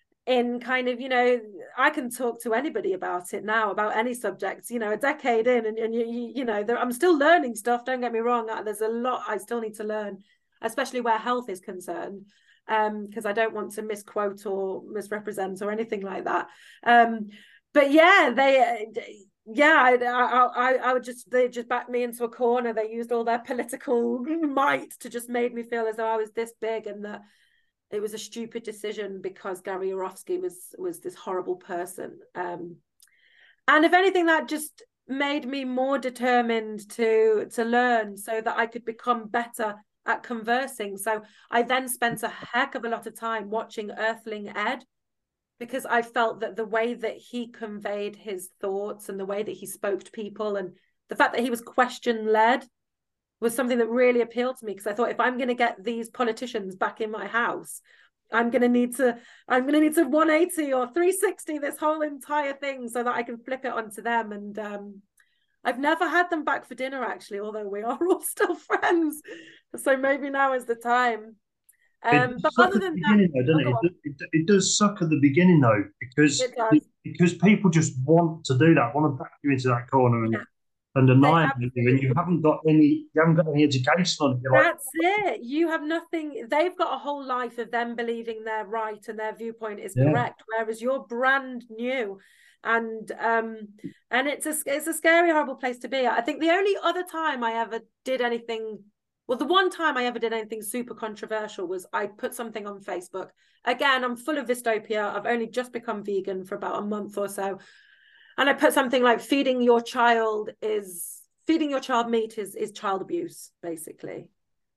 Speaker 3: in kind of, you know, I can talk to anybody about it now, about any subjects, you know, a decade in, and, and you, you, you know, there, I'm still learning stuff. Don't get me wrong. There's a lot I still need to learn, especially where health is concerned, um, because I don't want to misquote or misrepresent or anything like that. Um, but yeah, they, yeah, I, I, I, I would just, they just backed me into a corner. They used all their political might to just make me feel as though I was this big, and that it was a stupid decision because Gary Yourofsky was was this horrible person. Um, and if anything, that just made me more determined to to learn so that I could become better at conversing. So I then spent a heck of a lot of time watching Earthling Ed, because I felt that the way that he conveyed his thoughts and the way that he spoke to people, and the fact that he was question-led, was something that really appealed to me, because I thought, if I'm going to get these politicians back in my house, I'm going to need to, I'm going to need to one eighty or three sixty this whole entire thing so that I can flip it onto them. And um, I've never had them back for dinner, actually, although we are all still friends. So maybe now is the time. Um, but other than that,
Speaker 2: though, doesn't
Speaker 3: oh,
Speaker 2: it? It, it, it does suck at the beginning, though, because because people just want to do that, want to back you into that corner and. Yeah. And annihilate you, and you haven't got any, you haven't got any education on it. You're
Speaker 3: That's like, it. You have nothing. They've got a whole life of them believing they're right and their viewpoint is yeah. correct, whereas you're brand new, and um, and it's a it's a scary, horrible place to be. I think the only other time I ever did anything, well, the one time I ever did anything super controversial was I put something on Facebook. Again, I'm full of dystopia. I've only just become vegan for about a month or so. And I put something like feeding your child is feeding your child meat is is child abuse, basically.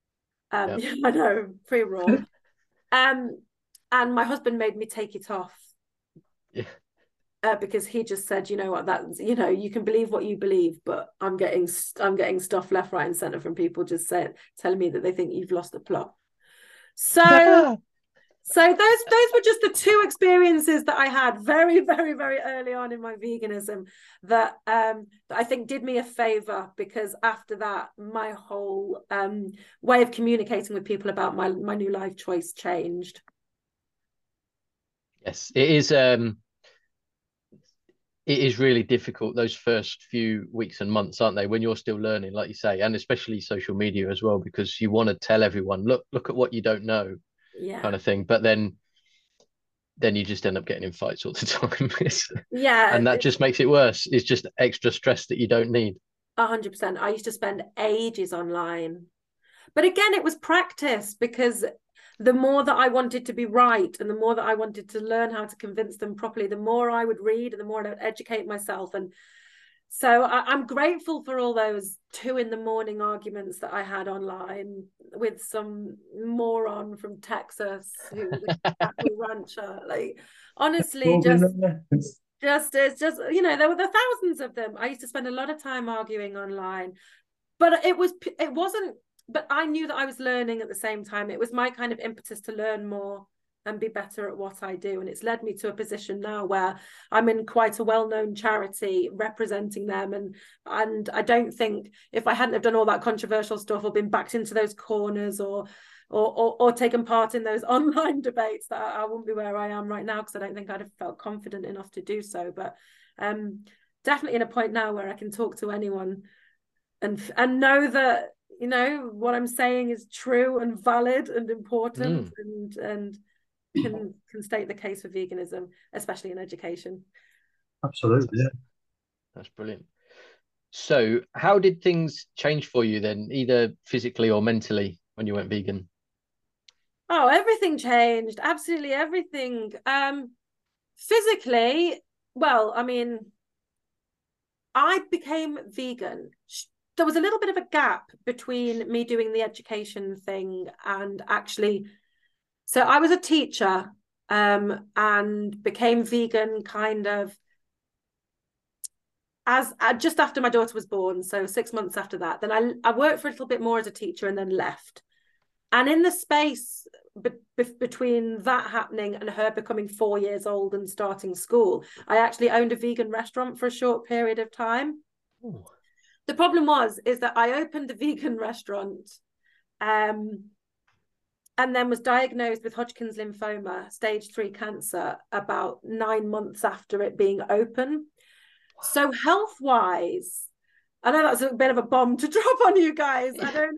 Speaker 3: Um, yep. I know, pretty raw. um, and my husband made me take it off.
Speaker 1: Yeah.
Speaker 3: Uh, because he just said, you know what, that you know, you can believe what you believe, but I'm getting I'm getting stuff left, right, and center from people just saying, telling me that they think you've lost the plot. So. So those those were just the two experiences that I had very, very, very early on in my veganism that um, that I think did me a favor, because after that, my whole um, way of communicating with people about my, my new life choice changed.
Speaker 1: Yes, it is. Um, it is really difficult those first few weeks and months, aren't they? When you're still learning, like you say, and especially social media as well, because you want to tell everyone, look, look at what you don't know. Yeah. Kind of thing, but then then you just end up getting in fights all the time.
Speaker 3: Yeah,
Speaker 1: and that just makes it worse. It's just extra stress that you don't need.
Speaker 3: A hundred percent. I used to spend ages online, but again, it was practice, because the more that I wanted to be right and the more that I wanted to learn how to convince them properly, the more I would read and the more I would educate myself. And so I, I'm grateful for all those two in the morning arguments that I had online with some moron from Texas who was a cattle rancher. Like, honestly, just, just, it's just, you know, there were the thousands of them. I used to spend a lot of time arguing online, but it was, it wasn't, but I knew that I was learning at the same time. It was my kind of impetus to learn more and be better at what I do. And it's led me to a position now where I'm in quite a well-known charity representing them. And and I don't think if I hadn't have done all that controversial stuff or been backed into those corners or or or, or taken part in those online debates, that I, I wouldn't be where I am right now, because I don't think I'd have felt confident enough to do so. But um, definitely in a point now where I can talk to anyone and and know that, you know, what I'm saying is true and valid and important, mm. and and can can state the case for veganism, especially in education.
Speaker 2: Absolutely, yeah.
Speaker 1: That's brilliant. So how did things change for you then, either physically or mentally, when you went vegan?
Speaker 3: Oh, everything changed. Absolutely everything. Um, physically, well, I mean, I became vegan. There was a little bit of a gap between me doing the education thing and actually, so I was a teacher, um, and became vegan kind of as uh, just after my daughter was born, so six months after that. Then I, I worked for a little bit more as a teacher and then left. And in the space be be between that happening and her becoming four years old and starting school, I actually owned a vegan restaurant for a short period of time. Ooh. The problem was, is that I opened a vegan restaurant um, and then was diagnosed with Hodgkin's lymphoma, stage three cancer, about nine months after it being open. Wow. So health-wise, I know that's a bit of a bomb to drop on you guys. I don't,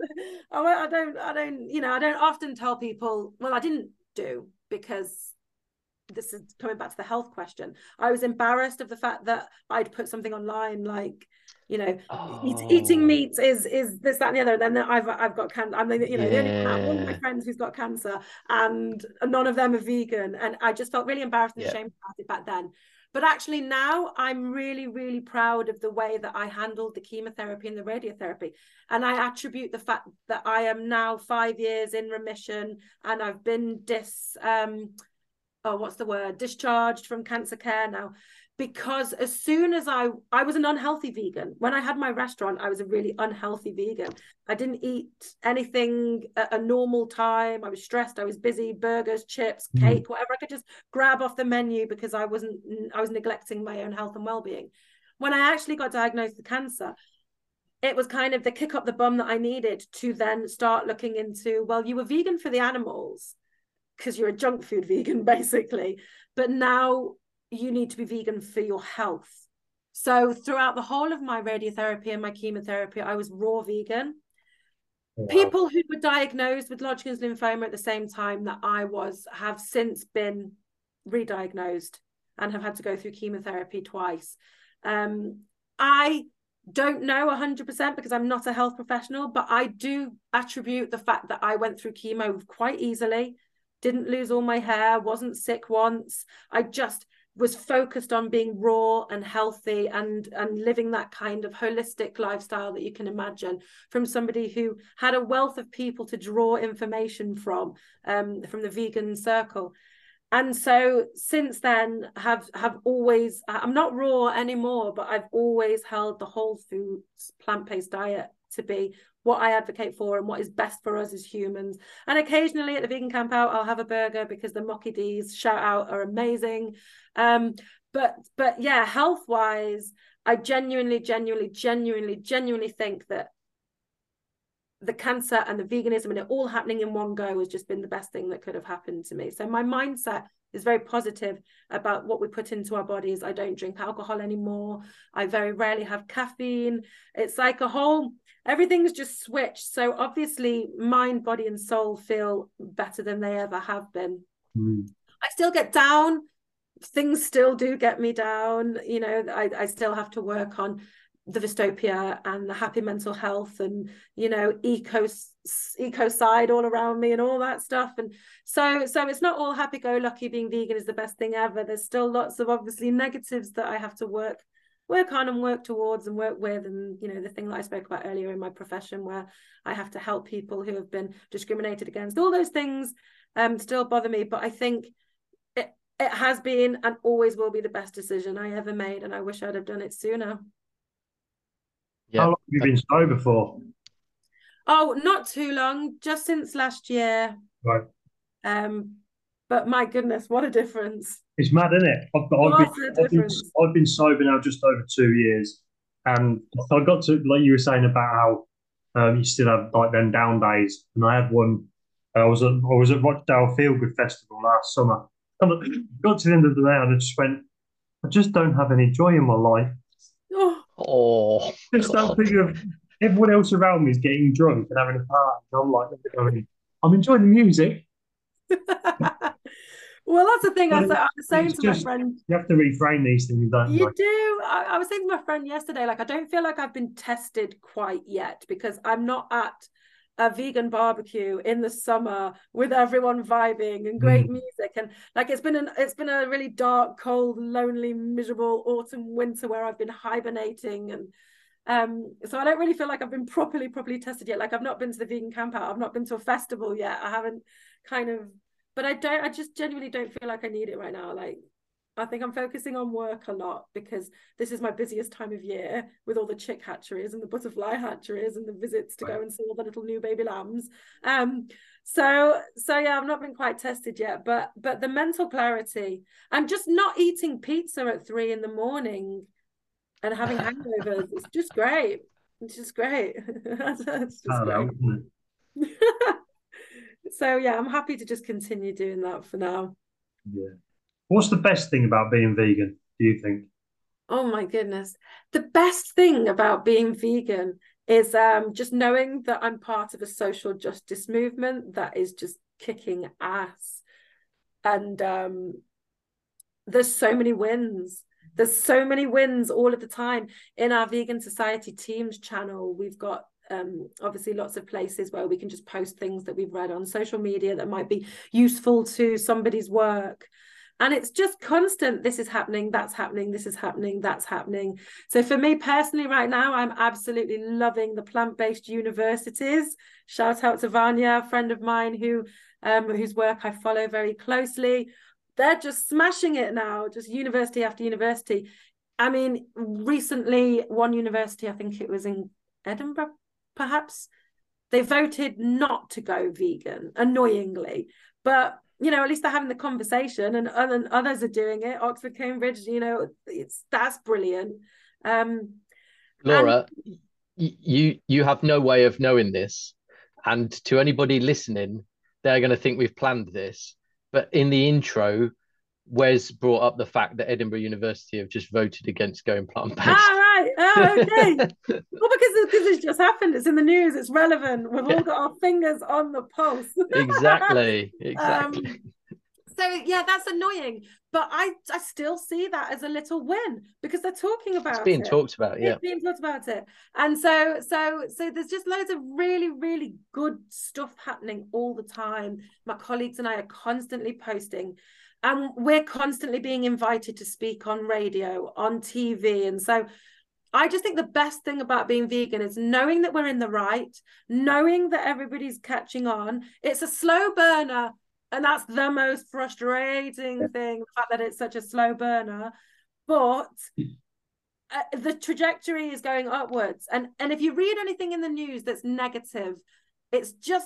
Speaker 3: I don't, I don't, you know, I don't often tell people, well, I didn't do, because this is coming back to the health question. I was embarrassed of the fact that I'd put something online like, you know, oh. eat, eating meat is is this, that, and the other. And then I've I've got cancer. I'm the, you know, yeah. the only one of my friends who's got cancer, and none of them are vegan. And I just felt really embarrassed and yeah. ashamed about it back then. But actually now I'm really, really proud of the way that I handled the chemotherapy and the radiotherapy. And I attribute the fact that I am now five years in remission, and I've been dis, um, oh, what's the word? discharged from cancer care now. Because as soon as I, I was an unhealthy vegan. When I had my restaurant, I was a really unhealthy vegan. I didn't eat anything at a normal time. I was stressed. I was busy, burgers, chips, cake, mm-hmm. whatever I could just grab off the menu, because I wasn't, I was neglecting my own health and well-being. When I actually got diagnosed with cancer, it was kind of the kick up the bum that I needed to then start looking into, well, you were vegan for the animals because you're a junk food vegan, basically. But now you need to be vegan for your health. So throughout the whole of my radiotherapy and my chemotherapy, I was raw vegan. Wow. People who were diagnosed with Hodgkin's lymphoma at the same time that I was have since been re-diagnosed and have had to go through chemotherapy twice. Um, I don't know one hundred percent because I'm not a health professional, but I do attribute the fact that I went through chemo quite easily, didn't lose all my hair, wasn't sick once. I just was focused on being raw and healthy and and living that kind of holistic lifestyle that you can imagine from somebody who had a wealth of people to draw information from, um, from the vegan circle. And so since then have have always, I'm not raw anymore, but I've always held the whole foods plant-based diet to be what I advocate for and what is best for us as humans. And occasionally at the vegan camp out, I'll have a burger because the Mocky D's, shout out, are amazing. Um, but but yeah, health wise, I genuinely, genuinely, genuinely, genuinely think that the cancer and the veganism and it all happening in one go has just been the best thing that could have happened to me. So my mindset is very positive about what we put into our bodies. I don't drink alcohol anymore. I very rarely have caffeine. It's like a whole, everything's just switched. So obviously mind, body and soul feel better than they ever have been. Mm. I still get down. Things still do get me down. You know, I, I still have to work on the Vistopia and the happy mental health and, you know, eco ecocide all around me and all that stuff. And so so it's not all happy-go-lucky. Being vegan is the best thing ever. There's still lots of obviously negatives that I have to work work on and work towards and work with. And, you know, the thing that I spoke about earlier in my profession where I have to help people who have been discriminated against, all those things um still bother me. But I think it, it has been and always will be the best decision I ever made. And I wish I'd have done it sooner.
Speaker 2: Yeah. How long have you been sober for?
Speaker 3: Oh, not too long, just since last year.
Speaker 2: Right.
Speaker 3: Um, but my goodness, what a difference.
Speaker 2: It's mad, isn't it? I've, I've, been, I've, been, I've been sober now just over two years. And I got to, like you were saying about how um, you still have like them down days. And I had one, I was at, I was at Rochdale Feelgood Festival last summer. And I got to the end of the day and I just went, I just don't have any joy in my life.
Speaker 3: Oh,
Speaker 1: oh
Speaker 2: just that thing of everyone else around me is getting drunk and having a party. And I'm like, going, I'm enjoying the music,
Speaker 3: Well, that's the thing. I,
Speaker 2: but
Speaker 3: said,
Speaker 2: it,
Speaker 3: I was saying
Speaker 2: it's
Speaker 3: to my
Speaker 2: just
Speaker 3: friend,
Speaker 2: you have to reframe these things, don't
Speaker 3: you
Speaker 2: you?
Speaker 3: do. I, I was saying to my friend yesterday, like, I don't feel like I've been tested quite yet because I'm not at a vegan barbecue in the summer with everyone vibing and great
Speaker 2: Mm.
Speaker 3: music, and like it's been an it's been a really dark, cold, lonely, miserable autumn winter where I've been hibernating, and um so I don't really feel like I've been properly properly tested yet. Like I've not been to the vegan camp out, I've not been to a festival yet, I haven't kind of, but I don't I just genuinely don't feel like I need it right now. Like I think I'm focusing on work a lot because this is my busiest time of year with all the chick hatcheries and the butterfly hatcheries and the visits to go and see all the little new baby lambs. Um, so so yeah, I've not been quite tested yet, but but the mental clarity and just not eating pizza at three in the morning and having hangovers, it's just great. It's just great. It's just great. So yeah, I'm happy to just continue doing that for now.
Speaker 2: Yeah. What's the best thing about being vegan, do you think?
Speaker 3: Oh my goodness. The best thing about being vegan is um, just knowing that I'm part of a social justice movement that is just kicking ass. And um, there's so many wins. There's so many wins all of the time. In our Vegan Society Teams channel, we've got um, obviously lots of places where we can just post things that we've read on social media that might be useful to somebody's work. And it's just constant. This is happening, that's happening, this is happening, that's happening. So for me personally right now, I'm absolutely loving the plant-based universities. Shout out to Vanya, a friend of mine who um, whose work I follow very closely. They're just smashing it now, just university after university. I mean, recently, one university, I think it was in Edinburgh, perhaps, they voted not to go vegan, annoyingly. But you know, at least they're having the conversation, and, and others are doing it. Oxford, Cambridge, you know, it's that's brilliant. Um,
Speaker 1: Laura, and... you you have no way of knowing this, and to anybody listening, they're going to think we've planned this. But in the intro, Wes brought up the fact that Edinburgh University have just voted against going plant-based.
Speaker 3: Ah, right. Oh, okay. Well, because, because it's just happened. It's in the news. It's relevant. We've all got our fingers on the pulse.
Speaker 1: Exactly. Exactly.
Speaker 3: Um, so, yeah, that's annoying. But I, I still see that as a little win because they're talking about
Speaker 1: it's being
Speaker 3: it.
Speaker 1: talked about, yeah.
Speaker 3: It's being talked about it. And so, so, so there's just loads of really, really good stuff happening all the time. My colleagues and I are constantly posting. And we're constantly being invited to speak on radio, on T V. And so I just think the best thing about being vegan is knowing that we're in the right, knowing that everybody's catching on. It's a slow burner. And that's the most frustrating thing, the fact that it's such a slow burner. But uh, the trajectory is going upwards. And, and if you read anything in the news that's negative, it's just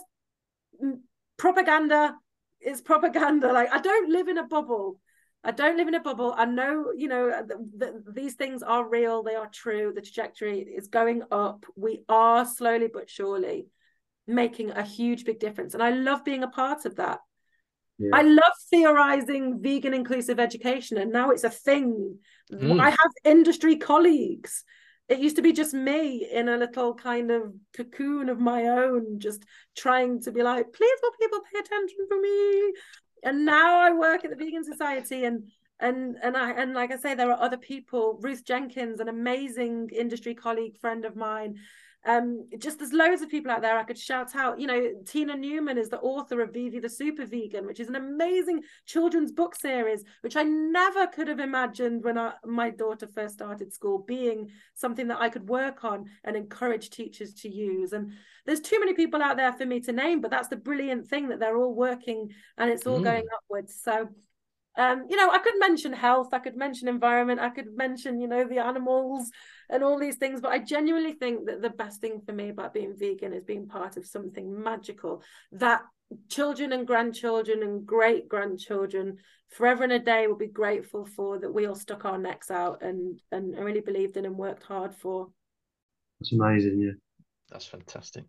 Speaker 3: propaganda. It's propaganda. Like, I don't live in a bubble. I don't live in a bubble. I know, you know, the, the, these things are real. They are true. The trajectory is going up. We are slowly but surely making a huge, big difference. And I love being a part of that. Yeah. I love theorizing vegan inclusive education. And now it's a thing. Mm. I have industry colleagues. It used to be just me in a little kind of cocoon of my own, just trying to be like, please will people pay attention for me? And now I work at the Vegan Society, and and and I and like I say, there are other people. Ruth Jenkins, an amazing industry colleague, friend of mine. Um, just there's loads of people out there I could shout out. You know, Tina Newman is the author of Vivi the Super Vegan, which is an amazing children's book series, which I never could have imagined when I, my daughter first started school, being something that I could work on and encourage teachers to use. And there's too many people out there for me to name, but that's the brilliant thing, that they're all working and it's all mm. going upwards. So Um, you know, I could mention health, I could mention environment, I could mention, you know, the animals and all these things, but I genuinely think that the best thing for me about being vegan is being part of something magical that children and grandchildren and great grandchildren forever and a day will be grateful for, that we all stuck our necks out and and really believed in and worked hard for.
Speaker 2: That's amazing. Yeah,
Speaker 1: that's fantastic.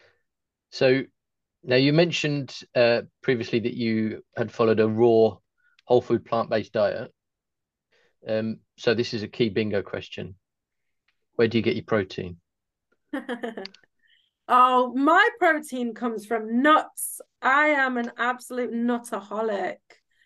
Speaker 1: So now you mentioned uh, previously that you had followed a raw whole food plant-based diet. Um, so this is a key bingo question. Where do you get your protein?
Speaker 3: Oh, my protein comes from nuts. I am an absolute nutaholic.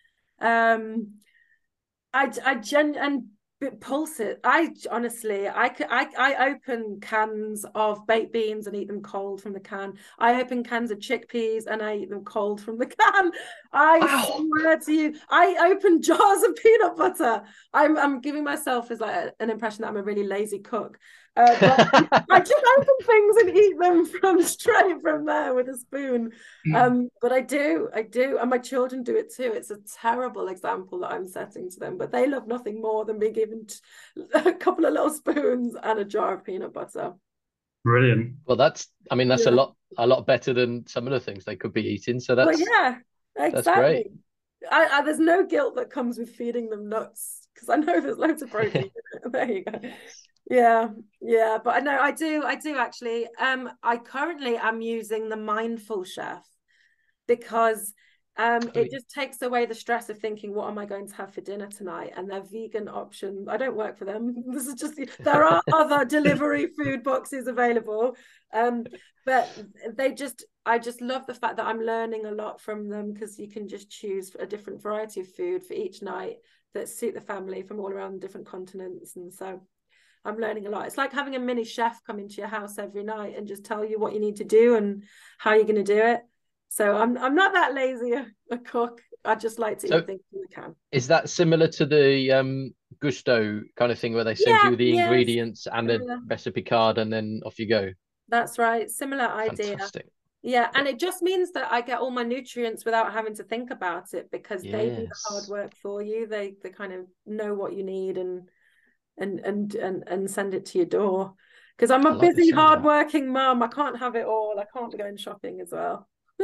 Speaker 3: Um, I I gen and pulses. I honestly, I could, I I open cans of baked beans and eat them cold from the can. I open cans of chickpeas and I eat them cold from the can. I
Speaker 1: Wow.
Speaker 3: swear to you, I open jars of peanut butter. I'm I'm giving myself as like a, an impression that I'm a really lazy cook. Uh, but I just open things and eat them from straight from there with a spoon. Um, but I do, I do, and my children do it too. It's a terrible example that I'm setting to them, but they love nothing more than being given a couple of little spoons and a jar of peanut butter.
Speaker 2: Brilliant.
Speaker 1: Well, that's, I mean, that's
Speaker 3: Yeah.
Speaker 1: a lot, a lot better than some of the things they could be eating. So
Speaker 3: Well,
Speaker 1: that's,
Speaker 3: yeah,
Speaker 1: that's
Speaker 3: exactly.
Speaker 1: great.
Speaker 3: I, I, there's no guilt that comes with feeding them nuts because I know there's loads of protein. There you go. Yeah, yeah, but I know I do, I do actually. Um, I currently am using the Mindful Chef because um,
Speaker 1: Oh,
Speaker 3: it just takes away the stress of thinking, what am I going to have for dinner tonight? And they're vegan options. I don't work for them. This is just, there are other delivery food boxes available. Um, but they just, I just love the fact that I'm learning a lot from them because you can just choose a different variety of food for each night that suit the family from all around different continents. And so I'm learning a lot. It's like having a mini chef come into your house every night and just tell you what you need to do and how you're going to do it. So I'm I'm not that lazy a, a cook. I just like to
Speaker 1: So
Speaker 3: eat things when I can.
Speaker 1: is that similar to the um Gusto kind of thing where they send
Speaker 3: Yeah,
Speaker 1: you the
Speaker 3: yes,
Speaker 1: ingredients and the
Speaker 3: similar.
Speaker 1: recipe card and then off you go?
Speaker 3: That's right. Similar idea.
Speaker 1: Fantastic.
Speaker 3: Yeah, and it just means that I get all my nutrients without having to think about it because they do the hard
Speaker 1: Yes.
Speaker 3: work for you. They they kind of know what you need and and and and and send it to your door. Because I'm
Speaker 1: I
Speaker 3: a
Speaker 1: like the
Speaker 3: busy,
Speaker 1: sound of that.
Speaker 3: hardworking mum. I can't have it all. I can't be going shopping as well.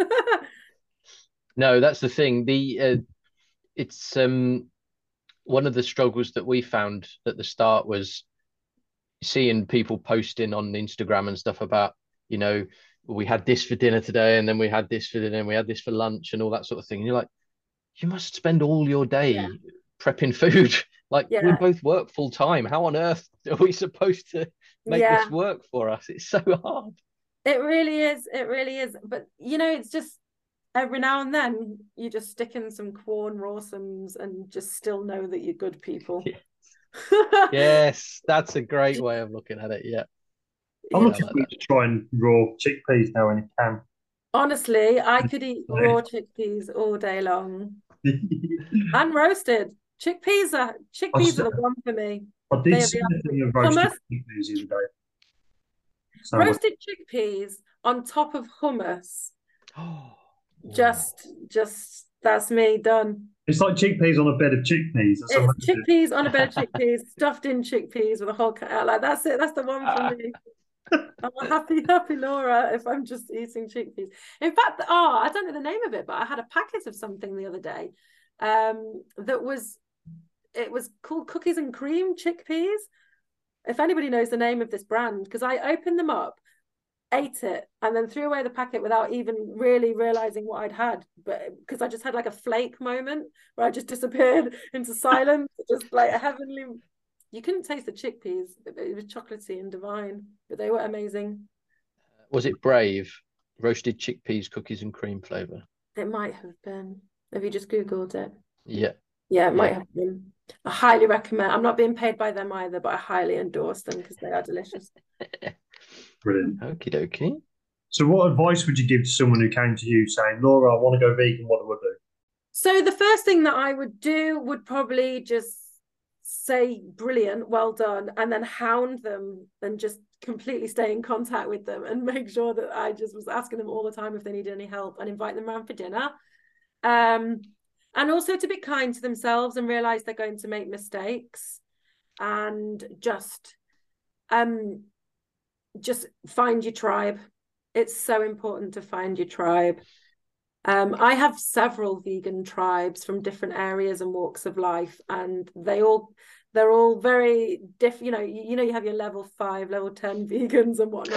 Speaker 1: No, that's the thing. The uh, it's um one of the struggles that we found at the start was seeing people posting on Instagram and stuff about, you know, we had this for dinner today, and then we had this for dinner, and we had this for lunch, and all that sort of thing. And you're like, you must spend all your
Speaker 3: Yeah,
Speaker 1: day prepping food. Like, we
Speaker 3: yeah,
Speaker 1: both work full time. How on earth are we supposed to make
Speaker 3: yeah.
Speaker 1: this work for us? It's so hard.
Speaker 3: It really is. It really is. But you know, it's just every now and then you just stick in some Quorn Rawsums and just still know that you're good people.
Speaker 1: Yeah. Yes, that's a great way of looking at it. Yeah.
Speaker 2: I'm
Speaker 3: Yeah.
Speaker 2: looking
Speaker 1: like
Speaker 2: forward to trying raw chickpeas now when I can.
Speaker 3: Honestly, I could eat raw chickpeas all day long and roasted. Chickpeas are chickpeas are the one for me.
Speaker 2: I did
Speaker 3: They are
Speaker 2: see
Speaker 3: the
Speaker 2: the thing
Speaker 3: absolute
Speaker 2: of roasted
Speaker 3: hummus.
Speaker 2: chickpeas the other day. So
Speaker 3: Roasted chickpeas on top of hummus.
Speaker 1: Oh,
Speaker 3: Just, just that's me done.
Speaker 2: it's like chickpeas on a bed of chickpeas. That's
Speaker 3: It's
Speaker 2: amazing.
Speaker 3: chickpeas on a bed of chickpeas, stuffed in chickpeas with a whole cut. Like that's it. That's the one
Speaker 1: Ah.
Speaker 3: for me. I'm a happy, happy Laura if I'm just eating chickpeas. In fact, oh, I don't know the name of it, but I had a packet of something the other day um, that was, it was called Cookies and Cream chickpeas. If anybody knows the name of this brand, because I opened them up, ate it, and then threw away the packet without even really realizing what I'd had. But because I just had like a flake moment where I just disappeared into silence, just like a heavenly. You couldn't taste the chickpeas. It was chocolatey and divine, but they were amazing.
Speaker 1: Was it Brave? Roasted chickpeas, cookies and cream flavor.
Speaker 3: It might have been. Have you just Googled it?
Speaker 1: Yeah.
Speaker 3: Yeah, it might
Speaker 1: Yeah.
Speaker 3: have been. I highly recommend. I'm not being paid by them either, but I highly endorse them because they are delicious.
Speaker 2: Brilliant.
Speaker 1: Okie dokie.
Speaker 2: So, what advice would you give to someone who came to you saying, Laura, I want to go vegan, what do I do?
Speaker 3: So the first thing that I would do would probably just say, brilliant, well done, and then hound them and just completely stay in contact with them and make sure that I just was asking them all the time if they needed any help and invite them around for dinner. Um, and also to be kind to themselves and realize they're going to make mistakes and just um just find your tribe. It's so important to find your tribe. Um, I have several vegan tribes from different areas and walks of life, and they all they're all very different. You know, you, you know, you have your level five, level ten vegans and whatnot.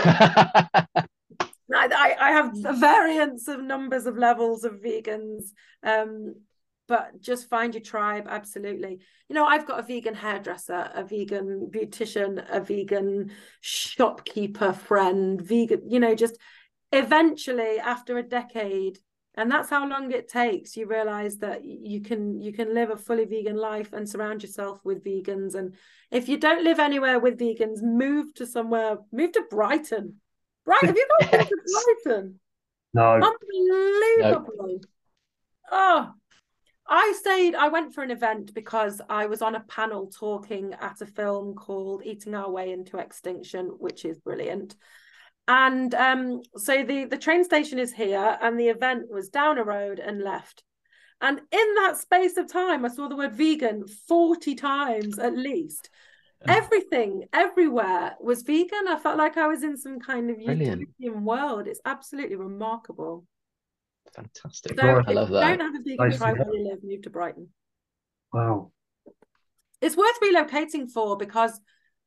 Speaker 3: I, I have variants of numbers of levels of vegans. Um, but just find your tribe. Absolutely. You know, I've got a vegan hairdresser, a vegan beautician, a vegan shopkeeper friend, vegan, you know, just eventually after a decade, and that's how long it takes, you realize that you can you can live a fully vegan life and surround yourself with vegans. And if you don't live anywhere with vegans, move to somewhere, move to Brighton. Right? Have you not been to Brighton?
Speaker 2: No.
Speaker 3: Unbelievable. No. Oh, I stayed, I went for an event because I was on a panel talking at a film called Eating Our Way into Extinction, which is brilliant. And um, so the, the train station is here and the event was down a road and left. And in that space of time, I saw the word vegan forty times at least. Everything, everywhere was vegan. I felt like I was in some kind of
Speaker 1: Brilliant.
Speaker 3: utopian world. It's absolutely remarkable.
Speaker 1: Fantastic.
Speaker 3: So
Speaker 1: I love that.
Speaker 3: Don't have a vegan tribe where you live, move to Brighton.
Speaker 2: Wow.
Speaker 3: It's worth relocating for, because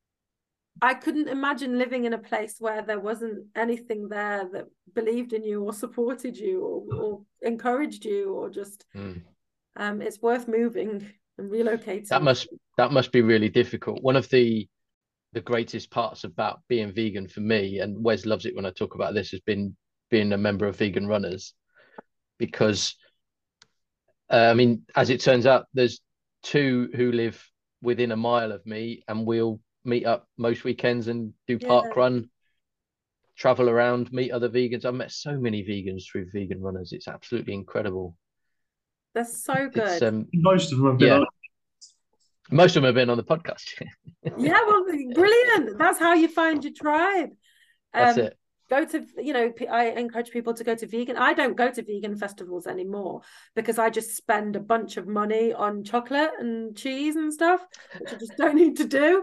Speaker 3: I couldn't imagine living in a place where there wasn't anything there that believed in you or supported you or, or encouraged you or just mm. um it's worth moving and relocating.
Speaker 1: That must that must be really difficult. One of the the greatest parts about being vegan for me, and Wes loves it when I talk about this, has been being a member of Vegan Runners. Because, uh, I mean, as it turns out, there's two who live within a mile of me, and we'll meet up most weekends and do park yeah. run, travel around, meet other vegans. I've met so many vegans through Vegan Runners. It's absolutely incredible.
Speaker 3: That's so good.
Speaker 2: Um, most of them have been
Speaker 1: yeah.
Speaker 2: on.
Speaker 1: Most of them have been on the podcast.
Speaker 3: Yeah, well, brilliant. That's how you find your tribe. Um,
Speaker 1: That's it.
Speaker 3: Go to, you know, I encourage people to go to vegan. I don't go to vegan festivals anymore because I just spend a bunch of money on chocolate and cheese and stuff, which I just don't need to do.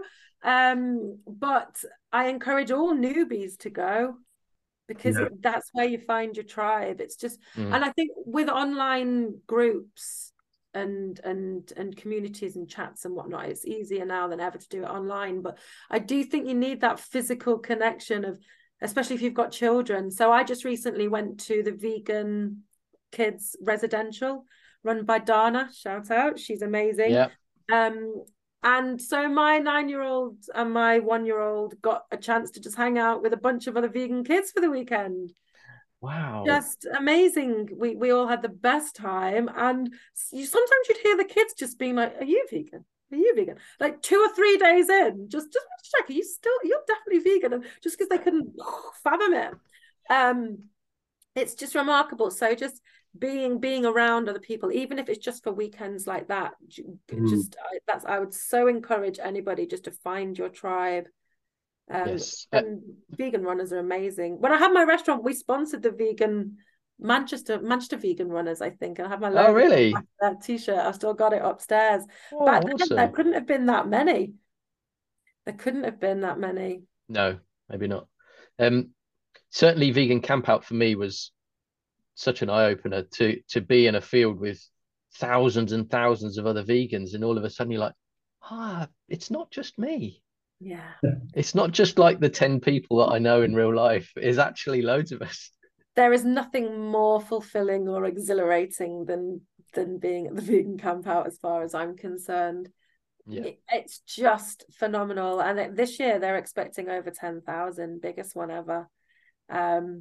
Speaker 3: Um, but I encourage all newbies to go because yeah. it, that's where you find your tribe. It's just, mm. and I think with online groups and and and communities and chats and whatnot, it's easier now than ever to do it online. But I do think you need that physical connection of, especially if you've got children. So I just recently went to the vegan kids residential run by Dana, shout out, she's amazing.
Speaker 1: Yeah.
Speaker 3: Um, and so my nine-year-old and my one-year-old got a chance to just hang out with a bunch of other vegan kids for the weekend.
Speaker 1: Wow.
Speaker 3: Just amazing. We we all had the best time. And you, sometimes you'd hear the kids just being like, are you vegan? Are you vegan? Like two or three days in, just just want to check, are you still, you're definitely vegan? And just because they couldn't fathom it. Um, it's just remarkable. So just being being around other people, even if it's just for weekends like that, mm. just I, that's I would so encourage anybody just to find your tribe. Um,
Speaker 1: yes.
Speaker 3: And uh, Vegan Runners are amazing. When I had my restaurant, we sponsored the vegan Manchester Manchester Vegan Runners, I think, and I have my logo
Speaker 1: oh really
Speaker 3: on that t-shirt. I've still got it upstairs.
Speaker 1: Oh,
Speaker 3: Back
Speaker 1: awesome.
Speaker 3: then, there couldn't have been that many. There couldn't have been that many.
Speaker 1: No, maybe not. Um, certainly, vegan camp out for me was such an eye opener to to be in a field with thousands and thousands of other vegans, and all of a sudden you're like, ah, it's not just me.
Speaker 3: Yeah,
Speaker 1: it's not just like the ten people that I know in real life. It's actually loads of us.
Speaker 3: There is nothing more fulfilling or exhilarating than than being at the vegan camp out, as far as I'm concerned.
Speaker 1: Yeah,
Speaker 3: it, it's just phenomenal. And it, this year they're expecting over ten thousand, biggest one ever. Um,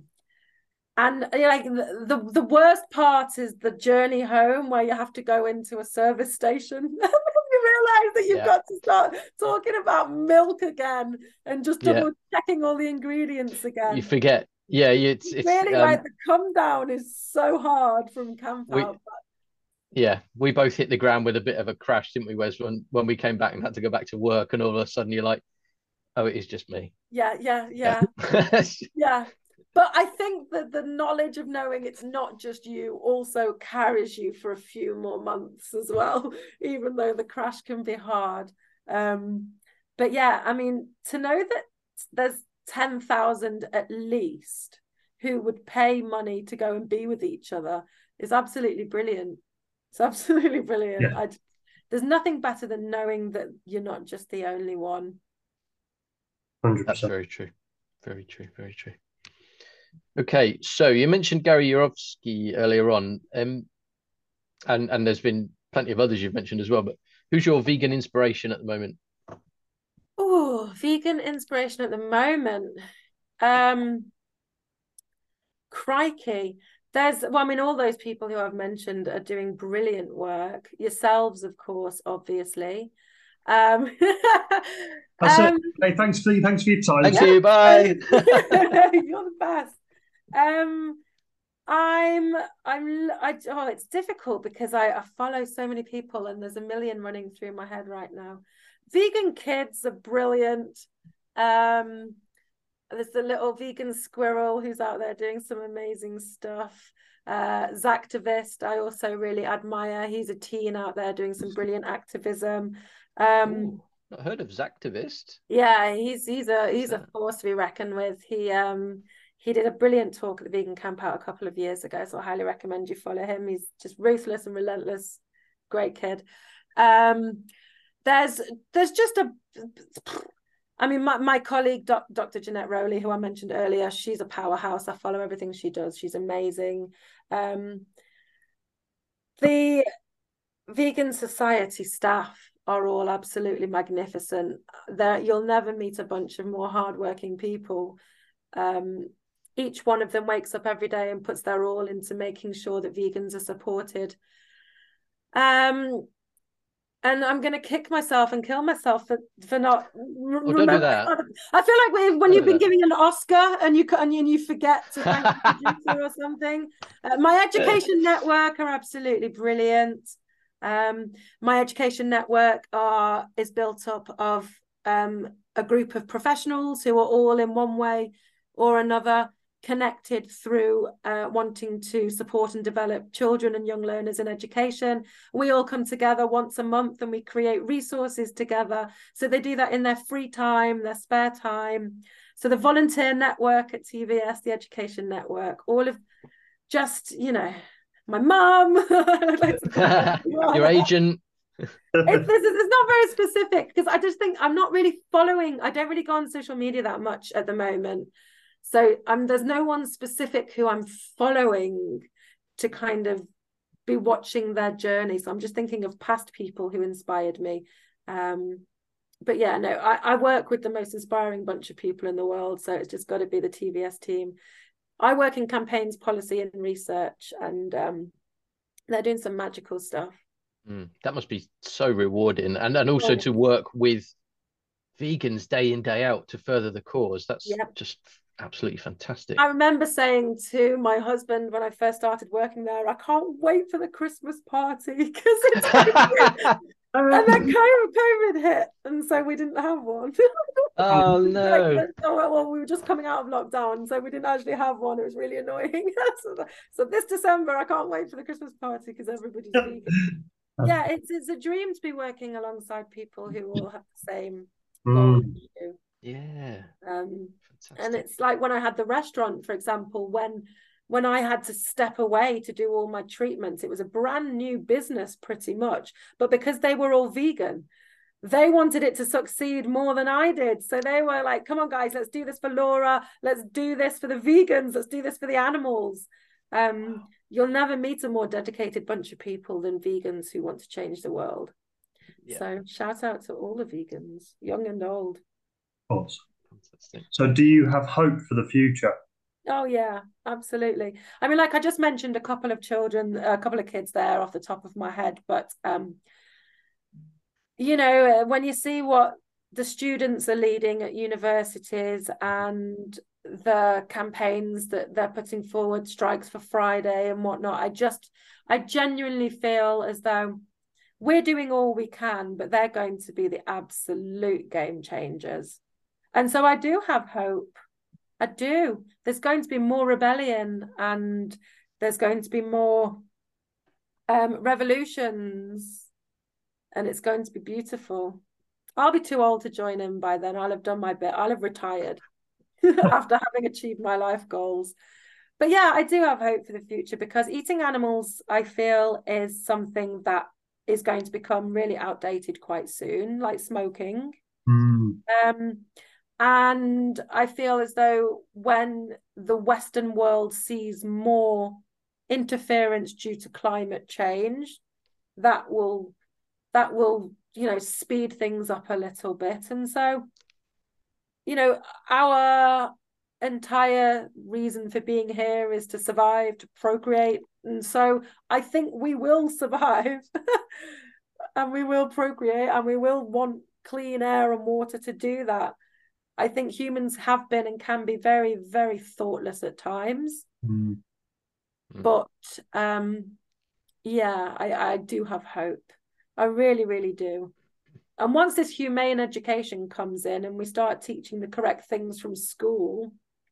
Speaker 3: and you know, like the, the the worst part is the journey home, where you have to go into a service station. You realize that you've yeah. got to start talking about milk again and just double yeah. checking all the ingredients again.
Speaker 1: You forget. Yeah, it's, it's
Speaker 3: really
Speaker 1: um,
Speaker 3: like the come down is so hard from camp
Speaker 1: we,
Speaker 3: out. But...
Speaker 1: Yeah, we both hit the ground with a bit of a crash, didn't we, Wes? When when we came back and had to go back to work, and all of a sudden you're like, oh, it is just me.
Speaker 3: Yeah, yeah, yeah, yeah. yeah. But I think that the knowledge of knowing it's not just you also carries you for a few more months as well, even though the crash can be hard. Um, but yeah, I mean, to know that there's ten thousand at least who would pay money to go and be with each other is absolutely brilliant. It's absolutely brilliant. Yeah. I, there's nothing better than knowing that you're not just the only one.
Speaker 2: one hundred percent.
Speaker 1: That's very true. Very true. Very true. Okay, so you mentioned Gary Yourofsky earlier on. Um, and and there's been plenty of others you've mentioned as well. But who's your vegan inspiration at the moment?
Speaker 3: Oh, vegan inspiration at the moment. Um, crikey. There's, well, I mean, all those people who I've mentioned are doing brilliant work. Yourselves, of course, obviously. Um,
Speaker 2: That's
Speaker 3: um,
Speaker 2: it. Hey, thanks for thanks for your time.
Speaker 1: Thank you. Bye.
Speaker 3: You're the best. Um, I'm, I'm, I, oh, it's difficult because I, I follow so many people and there's a million running through my head right now. Vegan kids are brilliant. Um, there's the little vegan squirrel who's out there doing some amazing stuff. Uh, Zactivist, I also really admire. He's a teen out there doing some brilliant activism. Um,
Speaker 1: Ooh, not heard of Zactivist.
Speaker 3: Yeah, he's he's a he's a force to be reckoned with. He um he did a brilliant talk at the Vegan Camp Out a couple of years ago, so I highly recommend you follow him. He's just ruthless and relentless, great kid. Um, there's there's just a, I mean, my my colleague Doc, Doctor Jeanette Rowley, who I mentioned earlier, she's a powerhouse. I follow everything she does. She's amazing. Um, the Vegan Society staff are all absolutely magnificent. There, you'll never meet a bunch of more hardworking people. Um, each one of them wakes up every day and puts their all into making sure that vegans are supported. Um, and I'm going to kick myself and kill myself for, for not
Speaker 1: oh, don't do that.
Speaker 3: I feel like when, when you've been given an Oscar and you and you, and you forget to thank the producer or something. Uh, my education network are absolutely brilliant. Um, my education network are is built up of um, a group of professionals who are all in one way or another connected through uh, wanting to support and develop children and young learners in education. We all come together once a month and we create resources together. So they do that in their free time, their spare time. So the volunteer network at T V S, the education network, all of just, you know, my mum,
Speaker 1: your agent.
Speaker 3: It's, it's, it's not very specific because I just think I'm not really following. I don't really go on social media that much at the moment. So um, there's no one specific who I'm following to kind of be watching their journey. So I'm just thinking of past people who inspired me. Um, but yeah, no, I, I work with the most inspiring bunch of people in the world. So it's just got to be the T V S team. I work in campaigns, policy and research, and um, they're doing some magical stuff.
Speaker 1: Mm, that must be so rewarding. And, and also yeah. to work with vegans day in, day out to further the cause. That's yeah. just absolutely fantastic.
Speaker 3: I remember saying to my husband when I first started working there, I can't wait for the Christmas party because it's and then COVID hit, and so we didn't have one.
Speaker 1: Oh no!
Speaker 3: Like, oh, well, we were just coming out of lockdown, so we didn't actually have one. It was really annoying. so, so this December, I can't wait for the Christmas party because everybody's vegan. Yeah, it's it's a dream to be working alongside people who all have the same goal
Speaker 2: Mm.
Speaker 3: as you.
Speaker 1: Yeah.
Speaker 3: Um,
Speaker 1: Fantastic.
Speaker 3: and it's like when I had the restaurant, for example, when when I had to step away to do all my treatments, it was a brand new business pretty much. But because they were all vegan, they wanted it to succeed more than I did. So they were like, come on, guys, let's do this for Laura. Let's do this for the vegans. Let's do this for the animals. Um, you'll never meet a more dedicated bunch of people than vegans who want to change the world. Yeah. So shout out to all the vegans, young and old.
Speaker 2: Of course. So do you have hope for the future?
Speaker 3: Oh, yeah, absolutely. I mean, like I just mentioned a couple of children, a couple of kids there off the top of my head. But, um, you know, when you see what the students are leading at universities and the campaigns that they're putting forward, strikes for Friday and whatnot, I just, I genuinely feel as though we're doing all we can, but they're going to be the absolute game changers. And so I do have hope. I do. There's going to be more rebellion and there's going to be more um, revolutions, and it's going to be beautiful. I'll be too old to join in by then. I'll have done my bit. I'll have retired after having achieved my life goals. But yeah, I do have hope for the future because eating animals, I feel, is something that is going to become really outdated quite soon, like smoking.
Speaker 2: Mm.
Speaker 3: Um, And I feel as though when the Western world sees more interference due to climate change, that will that will you know speed things up a little bit. And so, you know, our entire reason for being here is to survive, to procreate, and so I think we will survive and we will procreate, and we will want clean air and water to do that. I think humans have been and can be very, very thoughtless at times.
Speaker 2: Mm.
Speaker 3: But um, yeah, I, I do have hope. I really, really do. And once this humane education comes in and we start teaching the correct things from school,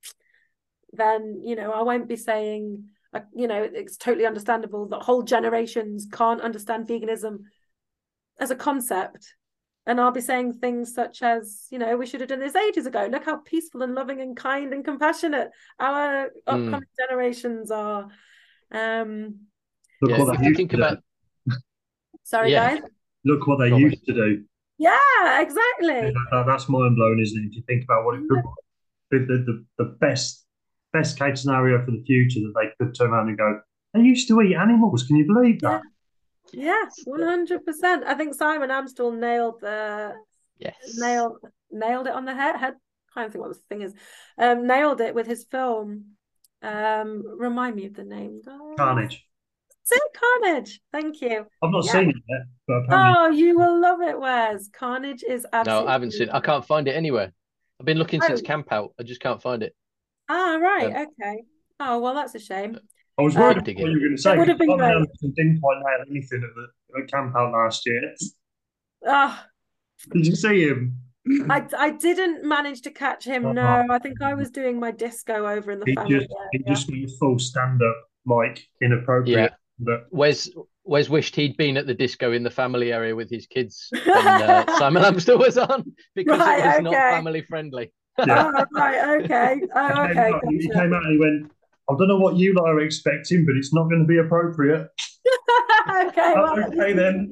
Speaker 3: then, you know, I won't be saying, uh, you know, it's totally understandable that whole generations can't understand veganism as a concept. And I'll be saying things such as, you know, we should have done this ages ago. Look how peaceful and loving and kind and compassionate our upcoming mm. generations are. Um,
Speaker 2: Look
Speaker 1: yeah,
Speaker 2: what
Speaker 1: if
Speaker 2: they
Speaker 1: you think about.
Speaker 3: Sorry, yeah.
Speaker 1: guys.
Speaker 2: Look what they Go used on. to do.
Speaker 3: Yeah, exactly.
Speaker 2: Yeah, that, that's mind blowing, isn't it? If you think about what it could be, the, the, the best best case scenario for the future, that they could turn around and go, they used to eat animals. Can you believe that?
Speaker 3: Yeah, yeah, one hundred percent. I think Simon Amstell nailed the
Speaker 1: yes
Speaker 3: nailed nailed it on the head. head I can't think what the thing is. Um, nailed it with his film. Um, remind me of the name, guys.
Speaker 2: Carnage.
Speaker 3: Say Carnage. Thank you.
Speaker 2: I've not yeah. seen it yet, but
Speaker 3: apparently... Oh, you will love it, Wes. Carnage is absolutely.
Speaker 1: No, I haven't seen it. I can't find it anywhere. I've been looking oh. since Camp Out. I just can't find it.
Speaker 3: Ah, right. Um, okay. Oh, well, that's a shame.
Speaker 2: I was worried um, about what you were going to say.
Speaker 3: It would have been great.
Speaker 2: Didn't quite nail anything at the at Camp Out last year.
Speaker 3: Ah.
Speaker 2: Oh. Did you see him?
Speaker 3: I, I didn't manage to catch him. No, I think I was doing my disco over in the
Speaker 2: he
Speaker 3: family
Speaker 2: just,
Speaker 3: area.
Speaker 2: He just went full stand up, like inappropriate.
Speaker 1: Yeah.
Speaker 2: But
Speaker 1: Wes Wes wished he'd been at the disco in the family area with his kids when uh, Simon Amstell was on, because right, it was okay. not family friendly.
Speaker 3: Yeah. Oh, right, okay. Oh,
Speaker 2: he
Speaker 3: okay.
Speaker 2: Came out, he came out and he went, I don't know what you lot are expecting, but it's not going to be appropriate.
Speaker 3: Okay, well,
Speaker 2: okay then.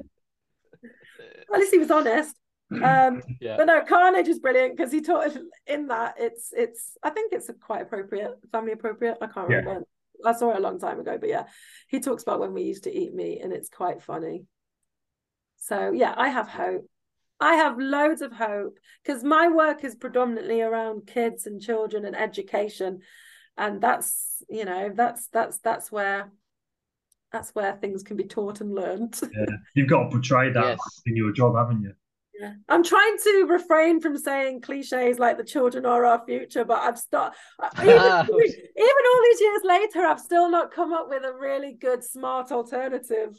Speaker 3: At least he was honest. Um, yeah. But no, Carnage is brilliant because he taught in that it's it's I think it's quite appropriate, family appropriate. I can't remember. Yeah. I saw it a long time ago, but yeah, he talks about when we used to eat meat, and it's quite funny. So yeah, I have hope. I have loads of hope because my work is predominantly around kids and children and education, and that's you know that's that's that's where that's where things can be taught and learned.
Speaker 2: Yeah, you've got to portray that yes. in your job, haven't you?
Speaker 3: Yeah, I'm trying to refrain from saying cliches like the children are our future, but I've started even, even all these years later, I've still not come up with a really good, smart alternative.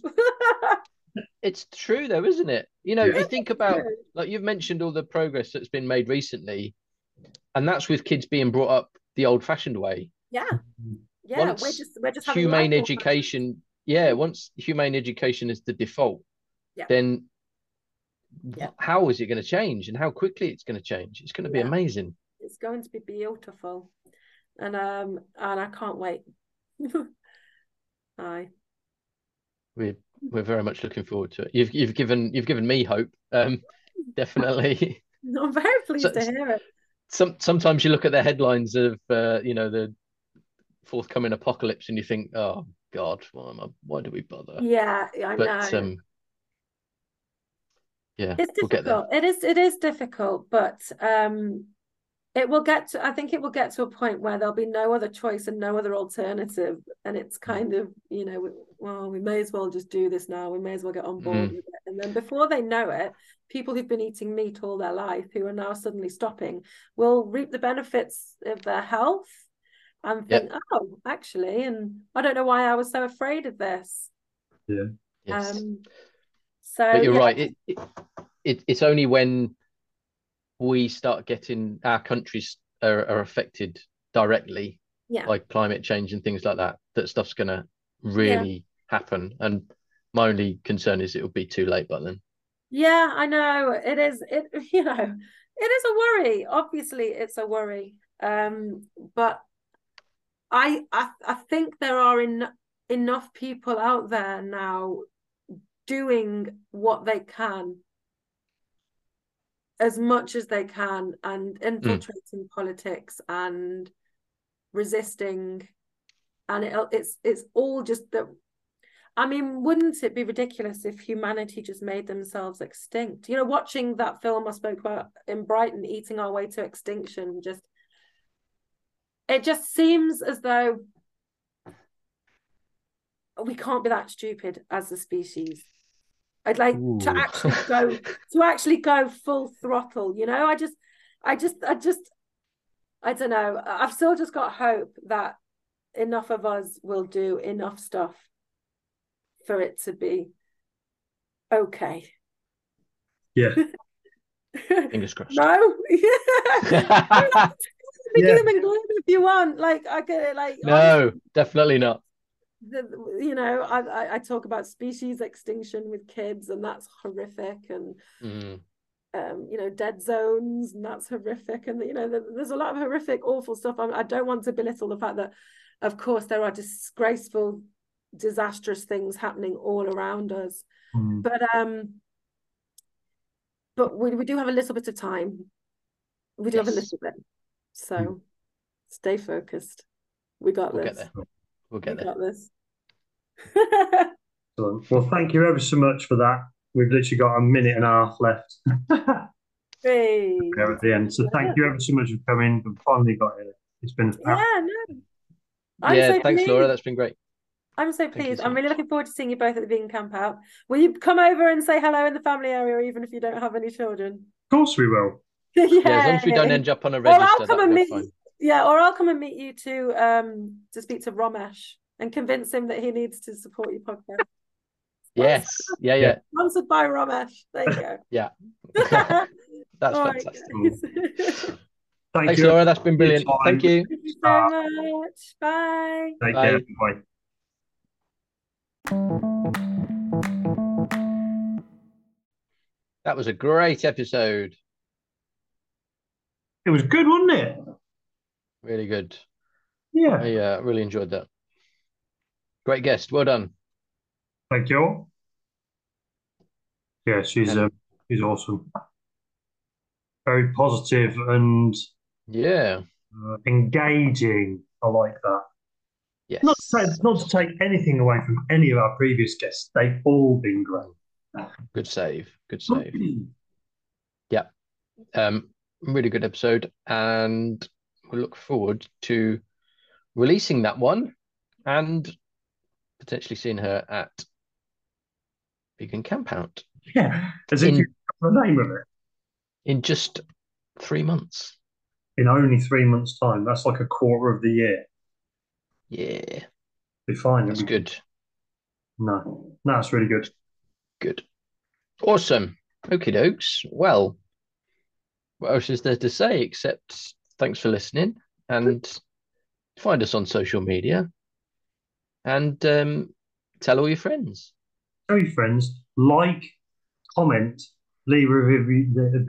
Speaker 1: It's true though, isn't it? You know, yeah, you think about true. like you've mentioned all the progress that's been made recently, and that's with kids being brought up the old-fashioned way.
Speaker 3: Yeah, yeah.
Speaker 1: Once
Speaker 3: we're just we're just
Speaker 1: humane education. Yeah, once humane education is the default, yeah. then. Yeah. How is it going to change, and how quickly it's going to change? It's going to be yeah. amazing.
Speaker 3: It's going to be beautiful, and um, and I can't wait. Aye,
Speaker 1: we're we're very much looking forward to it. You've you've given you've given me hope. Um, definitely.
Speaker 3: I'm very pleased so, to hear it.
Speaker 1: Some sometimes you look at the headlines of uh, you know the forthcoming apocalypse, and you think, oh God, why am I, why do we bother?
Speaker 3: Yeah, I
Speaker 1: but,
Speaker 3: know.
Speaker 1: Um, Yeah,
Speaker 3: it's difficult. We'll it is it is difficult, but um it will get to I think it will get to a point where there'll be no other choice and no other alternative, and it's kind of, you know, well, we may as well just do this now, we may as well get on board mm. with it. And then before they know it, people who've been eating meat all their life, who are now suddenly stopping, will reap the benefits of their health and think, yep. oh, actually, and I don't know why I was so afraid of this.
Speaker 2: Yeah.
Speaker 1: Yes.
Speaker 3: Um So,
Speaker 1: but you're
Speaker 3: yeah.
Speaker 1: right. It, it, it it's only when we start getting our countries are, are affected directly
Speaker 3: yeah.
Speaker 1: by climate change and things like that that stuff's going to really yeah. happen. And my only concern is it will be too late by then.
Speaker 3: Yeah, I know it is. It you know it is a worry. Obviously, it's a worry. Um, but I I I think there are in, enough people out there now doing what they can as much as they can and infiltrating mm. politics and resisting and it, it's it's all just that. I mean, wouldn't it be ridiculous if humanity just made themselves extinct? You know, watching that film I spoke about in Brighton, Eating Our Way to Extinction, just it just seems as though we can't be that stupid as a species. I'd like
Speaker 1: Ooh.
Speaker 3: to actually go to actually go full throttle, you know. I just I just I just I don't know. I've still just got hope that enough of us will do enough stuff for it to be okay.
Speaker 2: Yeah.
Speaker 1: Fingers crossed.
Speaker 3: No. Yeah. Be
Speaker 2: Yeah.
Speaker 3: doom and gloom if you want. Like I get it. Like
Speaker 1: No,
Speaker 3: honestly,
Speaker 1: definitely not.
Speaker 3: the, you know, I, I I talk about species extinction with kids, and that's horrific, and
Speaker 1: Mm.
Speaker 3: um, you know, dead zones, and that's horrific, and you know, there's a lot of horrific, awful stuff. I, I don't want to belittle the fact that, of course, there are disgraceful, disastrous things happening all around us,
Speaker 2: Mm.
Speaker 3: but um, but we we do have a little bit of time. We do have a
Speaker 1: Yes.
Speaker 3: little bit, so stay focused. We got
Speaker 1: We'll
Speaker 3: this.
Speaker 1: get there. We'll
Speaker 3: We
Speaker 1: get there.
Speaker 3: got this.
Speaker 2: Excellent. Well, thank you ever so much for that. We've literally got a minute and a half left
Speaker 3: Hey.
Speaker 2: there at the end. So thank you ever so much for coming. We've finally got here. It's been
Speaker 3: Yeah, no. I'm
Speaker 1: Yeah,
Speaker 3: so
Speaker 1: thanks,
Speaker 3: pleased.
Speaker 1: Laura. That's been great.
Speaker 3: I'm so
Speaker 1: you
Speaker 3: pleased.
Speaker 1: so
Speaker 3: I'm really
Speaker 1: much.
Speaker 3: looking forward to seeing you both at the vegan camp out. Will you come over and say hello in the family area, even if you don't have any children?
Speaker 2: Of course we will.
Speaker 3: Yeah,
Speaker 1: Yeah, as long as we don't end up on a
Speaker 3: Or
Speaker 1: register,
Speaker 3: I'll come
Speaker 1: that'll
Speaker 3: and
Speaker 1: be
Speaker 3: meet.
Speaker 1: fine.
Speaker 3: Yeah, or I'll come and meet you to um to speak to Ramesh and convince him that he needs to support your podcast.
Speaker 1: Yes. Yeah, yeah.
Speaker 3: Sponsored by Ramesh. There you go.
Speaker 1: Yeah.
Speaker 3: That's
Speaker 1: That's fantastic.
Speaker 2: Thank
Speaker 1: Thanks,
Speaker 2: you.
Speaker 1: Laura. That's been brilliant.
Speaker 2: Time.
Speaker 1: Thank you.
Speaker 3: Thank you so much. Bye.
Speaker 2: Take
Speaker 1: Bye.
Speaker 2: care. Bye.
Speaker 1: That was a great episode.
Speaker 2: It was good, wasn't it?
Speaker 1: Really good.
Speaker 2: Yeah.
Speaker 1: I uh, really enjoyed that. Great guest. Well done.
Speaker 2: Thank you all. Yeah, she's
Speaker 1: And-
Speaker 2: uh, she's awesome. Very positive and
Speaker 1: Yeah.
Speaker 2: uh, engaging. I like that.
Speaker 1: Yes.
Speaker 2: Not to, take, not to take anything away from any of our previous guests. They've all been great.
Speaker 1: Good save. Good save. Yeah. Um, really good episode. And we look forward to releasing that one and potentially seeing her at Vegan Camp Out
Speaker 2: Yeah, as if
Speaker 1: In-
Speaker 2: you know the name of it.
Speaker 1: in just three months.
Speaker 2: In only three months' time. That's like a quarter of the year.
Speaker 1: Yeah.
Speaker 2: Be fine.
Speaker 1: That's
Speaker 2: It'll be-
Speaker 1: good.
Speaker 2: No, no, it's really good.
Speaker 1: Good. Awesome. Okie dokes. Well, what else is there to say except thanks for listening and find us on social media and um, tell all your friends.
Speaker 2: Tell your friends, like, comment, leave a review.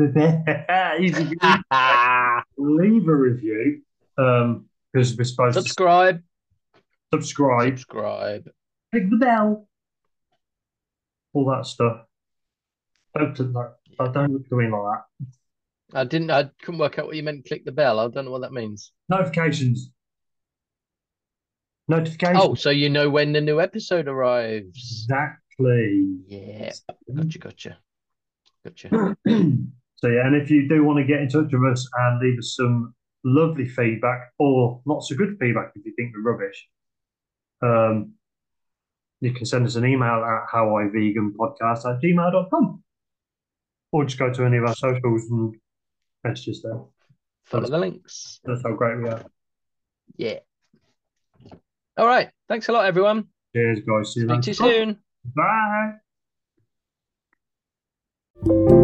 Speaker 2: Easy. Leave a review. Um, because we're supposed
Speaker 1: Subscribe.
Speaker 2: to subscribe,
Speaker 1: Subscribe.
Speaker 2: click the bell, all that stuff. Don't do that. I don't do it like that.
Speaker 1: I didn't. I couldn't work out what you meant. Click the bell. I don't know what that means.
Speaker 2: Notifications. Notifications.
Speaker 1: Oh, so you know when the new episode arrives.
Speaker 2: Exactly.
Speaker 1: Yeah. Gotcha. Gotcha. Gotcha.
Speaker 2: So yeah, and if you do want to get in touch with us and leave us some lovely feedback or not so good feedback if you think we're rubbish, um, you can send us an email at howiveganpodcast at gmail dot com or just go to any of our socials and messages there.
Speaker 1: Follow the links.
Speaker 2: That's how great we are.
Speaker 1: Yeah. All right. Thanks a lot, everyone.
Speaker 2: Cheers, guys. See you
Speaker 1: Speak to you
Speaker 2: later.
Speaker 1: soon.
Speaker 2: Bye.